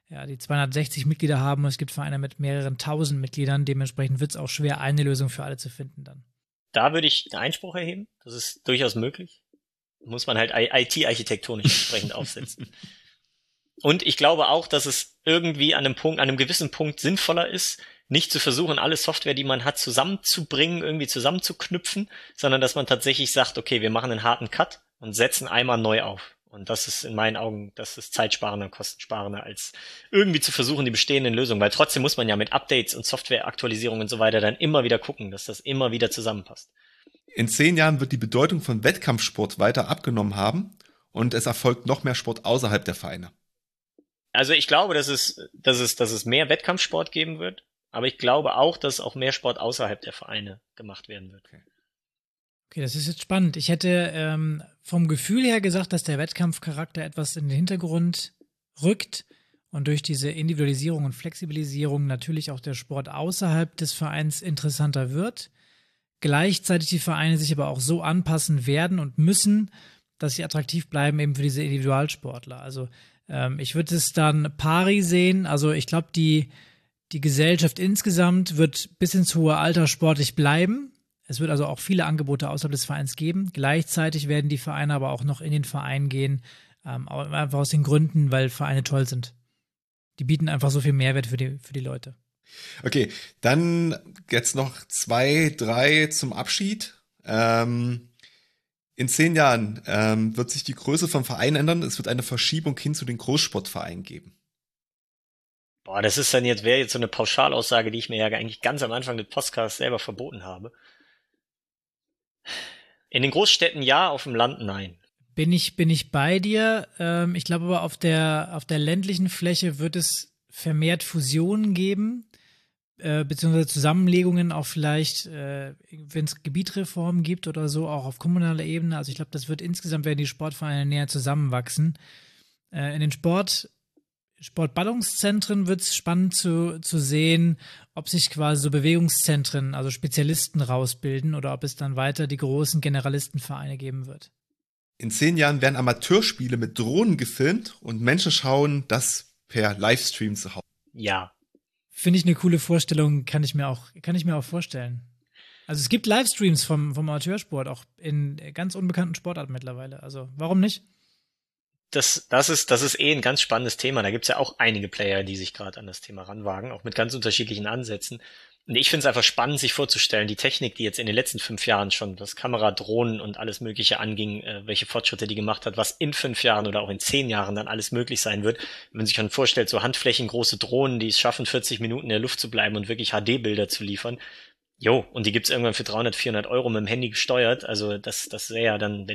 260 Mitglieder haben und es gibt Vereine mit mehreren tausend Mitgliedern. Dementsprechend wird es auch schwer, eine Lösung für alle zu finden dann. Da würde ich einen Einspruch erheben. Das ist durchaus möglich. Muss man halt IT-architektonisch entsprechend aufsetzen. Und ich glaube auch, dass es irgendwie an einem gewissen Punkt sinnvoller ist, nicht zu versuchen, alle Software, die man hat, zusammenzubringen, irgendwie zusammenzuknüpfen, sondern dass man tatsächlich sagt, okay, wir machen einen harten Cut und setzen einmal neu auf. Und das ist in meinen Augen, das ist zeitsparender, kostensparender, als irgendwie zu versuchen, die bestehenden Lösungen, weil trotzdem muss man ja mit Updates und Softwareaktualisierungen und so weiter dann immer wieder gucken, dass das immer wieder zusammenpasst. In 10 Jahren wird die Bedeutung von Wettkampfsport weiter abgenommen haben und es erfolgt noch mehr Sport außerhalb der Vereine. Also ich glaube, dass es mehr Wettkampfsport geben wird, aber ich glaube auch, dass auch mehr Sport außerhalb der Vereine gemacht werden wird. Okay, das ist jetzt spannend. Ich hätte vom Gefühl her gesagt, dass der Wettkampfcharakter etwas in den Hintergrund rückt und durch diese Individualisierung und Flexibilisierung natürlich auch der Sport außerhalb des Vereins interessanter wird. Gleichzeitig die Vereine sich aber auch so anpassen werden und müssen, dass sie attraktiv bleiben eben für diese Individualsportler. Also ich würde es dann pari sehen. Also ich glaube, die Gesellschaft insgesamt wird bis ins hohe Alter sportlich bleiben. Es wird also auch viele Angebote außerhalb des Vereins geben. Gleichzeitig werden die Vereine aber auch noch in den Verein gehen, einfach aus den Gründen, weil Vereine toll sind. Die bieten einfach so viel Mehrwert für die Leute. Okay, dann jetzt noch 2, 3 zum Abschied. In 10 Jahren wird sich die Größe vom Verein ändern. Es wird eine Verschiebung hin zu den Großsportvereinen geben. Boah, wäre jetzt so eine Pauschalaussage, die ich mir ja eigentlich ganz am Anfang des Podcasts selber verboten habe. In den Großstädten ja, auf dem Land nein. Bin ich bei dir. Ich glaube aber auf der ländlichen Fläche wird es vermehrt Fusionen geben, beziehungsweise Zusammenlegungen auch vielleicht, wenn es Gebietreformen gibt oder so, auch auf kommunaler Ebene. Also ich glaube, insgesamt werden die Sportvereine näher zusammenwachsen. In den Sportballungszentren wird es spannend zu sehen, ob sich quasi so Bewegungszentren, also Spezialisten rausbilden oder ob es dann weiter die großen Generalistenvereine geben wird. In 10 Jahren werden Amateurspiele mit Drohnen gefilmt und Menschen schauen das per Livestream zu Hause. Ja. Finde ich eine coole Vorstellung, kann ich mir auch vorstellen. Also es gibt Livestreams vom Amateursport, auch in ganz unbekannten Sportarten mittlerweile. Also warum nicht? Das ist ein ganz spannendes Thema. Da gibt's ja auch einige Player, die sich gerade an das Thema ranwagen, auch mit ganz unterschiedlichen Ansätzen. Und ich finde es einfach spannend, sich vorzustellen, die Technik, die jetzt in den letzten 5 Jahren schon, was Kamera, Drohnen und alles Mögliche anging, welche Fortschritte die gemacht hat, was in 5 Jahren oder auch in 10 Jahren dann alles möglich sein wird. Wenn man sich schon vorstellt, so handflächengroße Drohnen, die es schaffen, 40 Minuten in der Luft zu bleiben und wirklich HD-Bilder zu liefern. Jo, und die gibt's irgendwann für 300, 400 Euro mit dem Handy gesteuert. Also das wäre ja dann, wenn die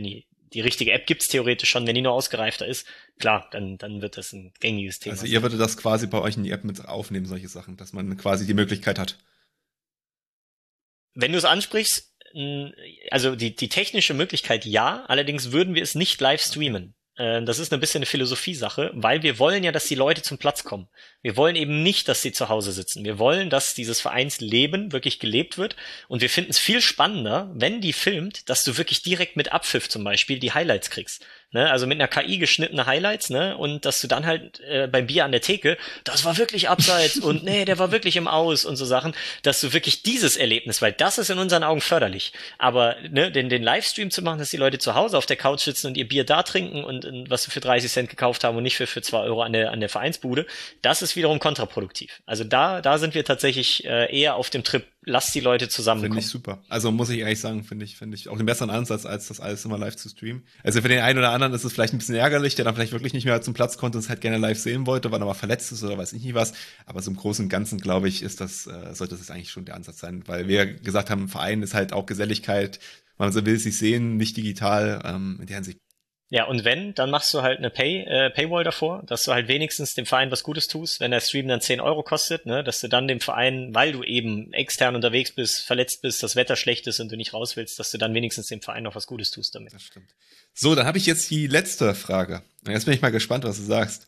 die richtige App gibt's theoretisch schon, wenn die nur ausgereifter ist, klar, dann wird das ein gängiges Thema. Also ihr würdet das quasi bei euch in die App mit aufnehmen, solche Sachen, dass man quasi die Möglichkeit hat. Wenn du es ansprichst, also die technische Möglichkeit ja, allerdings würden wir es nicht live streamen. Das ist ein bisschen eine Philosophiesache, weil wir wollen ja, dass die Leute zum Platz kommen. Wir wollen eben nicht, dass sie zu Hause sitzen. Wir wollen, dass dieses Vereinsleben wirklich gelebt wird. Und wir finden es viel spannender, wenn die filmt, dass du wirklich direkt mit Abpfiff zum Beispiel die Highlights kriegst. Ne? Also mit einer KI geschnittene Highlights, ne? Und dass du dann halt beim Bier an der Theke, das war wirklich abseits und nee, der war wirklich im Aus und so Sachen, dass du wirklich dieses Erlebnis, weil das ist in unseren Augen förderlich. Aber ne, den Livestream zu machen, dass die Leute zu Hause auf der Couch sitzen und ihr Bier da trinken und was sie für 30 Cent gekauft haben und nicht für 2 Euro an der Vereinsbude, das ist wiederum kontraproduktiv. Also da sind wir tatsächlich eher auf dem Trip, lass die Leute zusammenkommen. Finde ich super. Also muss ich ehrlich sagen, finde ich auch den besseren Ansatz, als das alles immer live zu streamen. Also für den einen oder anderen ist es vielleicht ein bisschen ärgerlich, der dann vielleicht wirklich nicht mehr zum Platz konnte und es halt gerne live sehen wollte, weil er mal verletzt ist oder weiß ich nicht was. Aber so im Großen und Ganzen, glaube ich, sollte das eigentlich schon der Ansatz sein, weil wir gesagt haben, Verein ist halt auch Geselligkeit. Man will sich sehen, nicht digital, in der Hinsicht. Ja, und wenn, dann machst du halt eine Paywall davor, dass du halt wenigstens dem Verein was Gutes tust, wenn der Stream dann 10 Euro kostet, ne, dass du dann dem Verein, weil du eben extern unterwegs bist, verletzt bist, das Wetter schlecht ist und du nicht raus willst, dass du dann wenigstens dem Verein noch was Gutes tust damit. Das stimmt. So, dann habe ich jetzt die letzte Frage. Jetzt bin ich mal gespannt, was du sagst.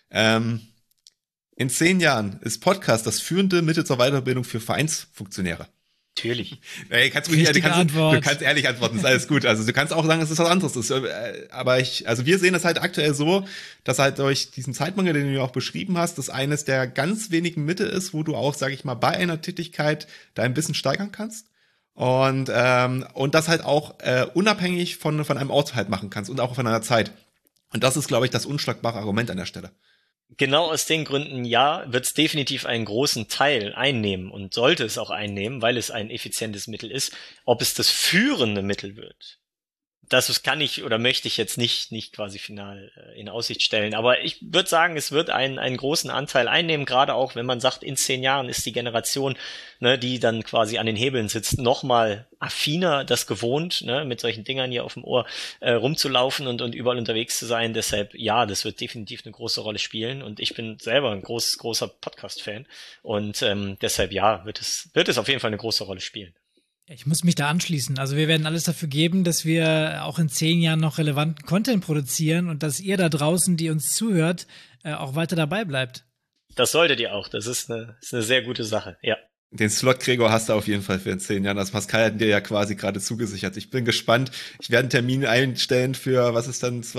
In 10 Jahren ist Podcast das führende Mittel zur Weiterbildung für Vereinsfunktionäre. Natürlich. Ey, du kannst ehrlich antworten, ist alles gut. Also du kannst auch sagen, dass es was anderes ist. Aber wir sehen das halt aktuell so, dass halt durch diesen Zeitmangel, den du ja auch beschrieben hast, das eines der ganz wenigen Mittel ist, wo du auch, sag ich mal, bei einer Tätigkeit dein Wissen steigern kannst. Und das halt auch unabhängig von einem Ort halt machen kannst und auch von einer Zeit. Und das ist, glaube ich, das unschlagbare Argument an der Stelle. Genau aus den Gründen, ja, wird es definitiv einen großen Teil einnehmen und sollte es auch einnehmen, weil es ein effizientes Mittel ist. Ob es das führende Mittel wird, das kann ich oder möchte ich jetzt nicht quasi final in Aussicht stellen. Aber ich würde sagen, es wird einen großen Anteil einnehmen, gerade auch, wenn man sagt, in 10 Jahren ist die Generation, ne, die dann quasi an den Hebeln sitzt, nochmal affiner das gewohnt, ne, mit solchen Dingern hier auf dem Ohr rumzulaufen und überall unterwegs zu sein. Deshalb, ja, das wird definitiv eine große Rolle spielen. Und ich bin selber ein großer Podcast-Fan. Und deshalb, ja, wird es auf jeden Fall eine große Rolle spielen. Ich muss mich da anschließen. Also wir werden alles dafür geben, dass wir auch in 10 Jahren noch relevanten Content produzieren und dass ihr da draußen, die uns zuhört, auch weiter dabei bleibt. Das solltet ihr auch. Das ist eine sehr gute Sache, ja. Den Slot, Gregor, hast du auf jeden Fall für in 10 Jahren. Das Pascal hat dir ja quasi gerade zugesichert. Ich bin gespannt. Ich werde einen Termin einstellen für, was ist dann,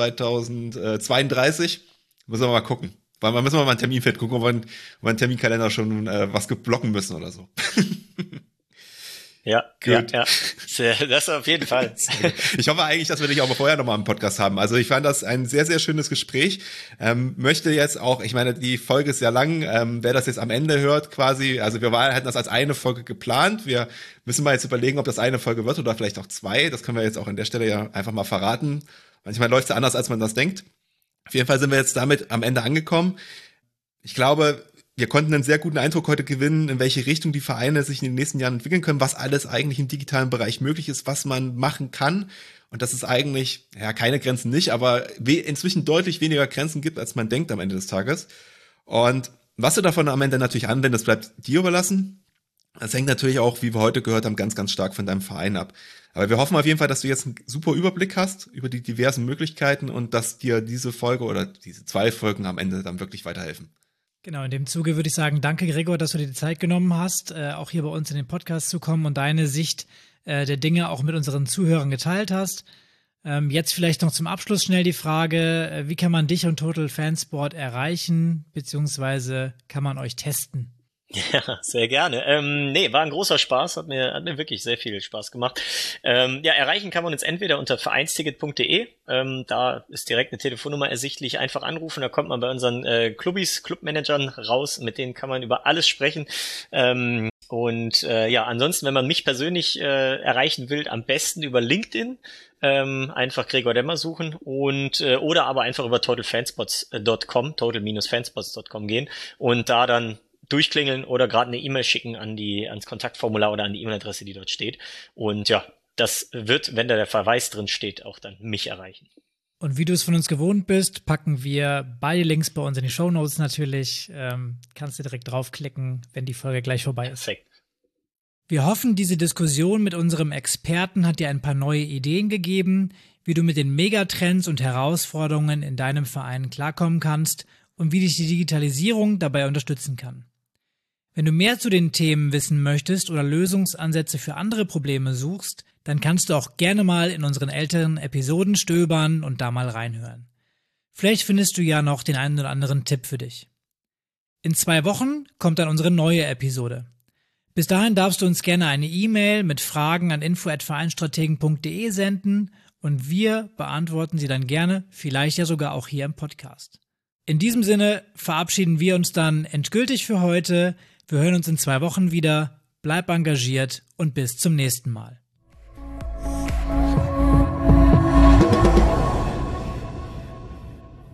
2032? Müssen wir mal gucken. Weil müssen wir mal einen Termin gucken, ob wir einen Terminkalender schon was geblocken müssen oder so. Ja, gut. Ja. Das auf jeden Fall. Ich hoffe eigentlich, dass wir dich auch vorher nochmal im Podcast haben. Also ich fand das ein sehr, sehr schönes Gespräch. Möchte jetzt auch, ich meine, die Folge ist ja lang, wer das jetzt am Ende hört quasi, also wir hatten das als eine Folge geplant. Wir müssen mal jetzt überlegen, ob das eine Folge wird oder vielleicht auch 2. Das können wir jetzt auch an der Stelle ja einfach mal verraten. Manchmal läuft es ja anders, als man das denkt. Auf jeden Fall sind wir jetzt damit am Ende angekommen. Ich glaube, wir konnten einen sehr guten Eindruck heute gewinnen, in welche Richtung die Vereine sich in den nächsten Jahren entwickeln können, was alles eigentlich im digitalen Bereich möglich ist, was man machen kann. Und dass es eigentlich, ja, keine Grenzen nicht, aber inzwischen deutlich weniger Grenzen gibt, als man denkt am Ende des Tages. Und was du davon am Ende natürlich anwendest, bleibt dir überlassen. Das hängt natürlich auch, wie wir heute gehört haben, ganz, ganz stark von deinem Verein ab. Aber wir hoffen auf jeden Fall, dass du jetzt einen super Überblick hast über die diversen Möglichkeiten und dass dir diese Folge oder diese 2 Folgen am Ende dann wirklich weiterhelfen. Genau, in dem Zuge würde ich sagen, danke Gregor, dass du dir die Zeit genommen hast, auch hier bei uns in den Podcast zu kommen und deine Sicht der Dinge auch mit unseren Zuhörern geteilt hast. Jetzt vielleicht noch zum Abschluss schnell die Frage, wie kann man dich und Total Fansport erreichen, beziehungsweise kann man euch testen? Ja, sehr gerne. War ein großer Spaß, hat mir wirklich sehr viel Spaß gemacht. Erreichen kann man uns entweder unter vereinsticket.de, da ist direkt eine Telefonnummer ersichtlich, einfach anrufen, da kommt man bei unseren Clubmanagern raus, mit denen kann man über alles sprechen. Ansonsten, wenn man mich persönlich erreichen will, am besten über LinkedIn, einfach Gregor Demmer suchen und oder aber einfach über total-fanspots.com gehen und da dann durchklingeln oder gerade eine E-Mail schicken ans Kontaktformular oder an die E-Mail-Adresse, die dort steht. Und ja, das wird, wenn da der Verweis drin steht, auch dann mich erreichen. Und wie du es von uns gewohnt bist, packen wir beide Links bei uns in die Shownotes natürlich. Kannst du direkt draufklicken, wenn die Folge gleich vorbei ist. Perfekt. Wir hoffen, diese Diskussion mit unserem Experten hat dir ein paar neue Ideen gegeben, wie du mit den Megatrends und Herausforderungen in deinem Verein klarkommen kannst und wie dich die Digitalisierung dabei unterstützen kann. Wenn du mehr zu den Themen wissen möchtest oder Lösungsansätze für andere Probleme suchst, dann kannst du auch gerne mal in unseren älteren Episoden stöbern und da mal reinhören. Vielleicht findest du ja noch den einen oder anderen Tipp für dich. In 2 Wochen kommt dann unsere neue Episode. Bis dahin darfst du uns gerne eine E-Mail mit Fragen an info@vereinstrategen.de senden und wir beantworten sie dann gerne, vielleicht ja sogar auch hier im Podcast. In diesem Sinne verabschieden wir uns dann endgültig für heute. Wir hören uns in 2 Wochen wieder. Bleib engagiert und bis zum nächsten Mal.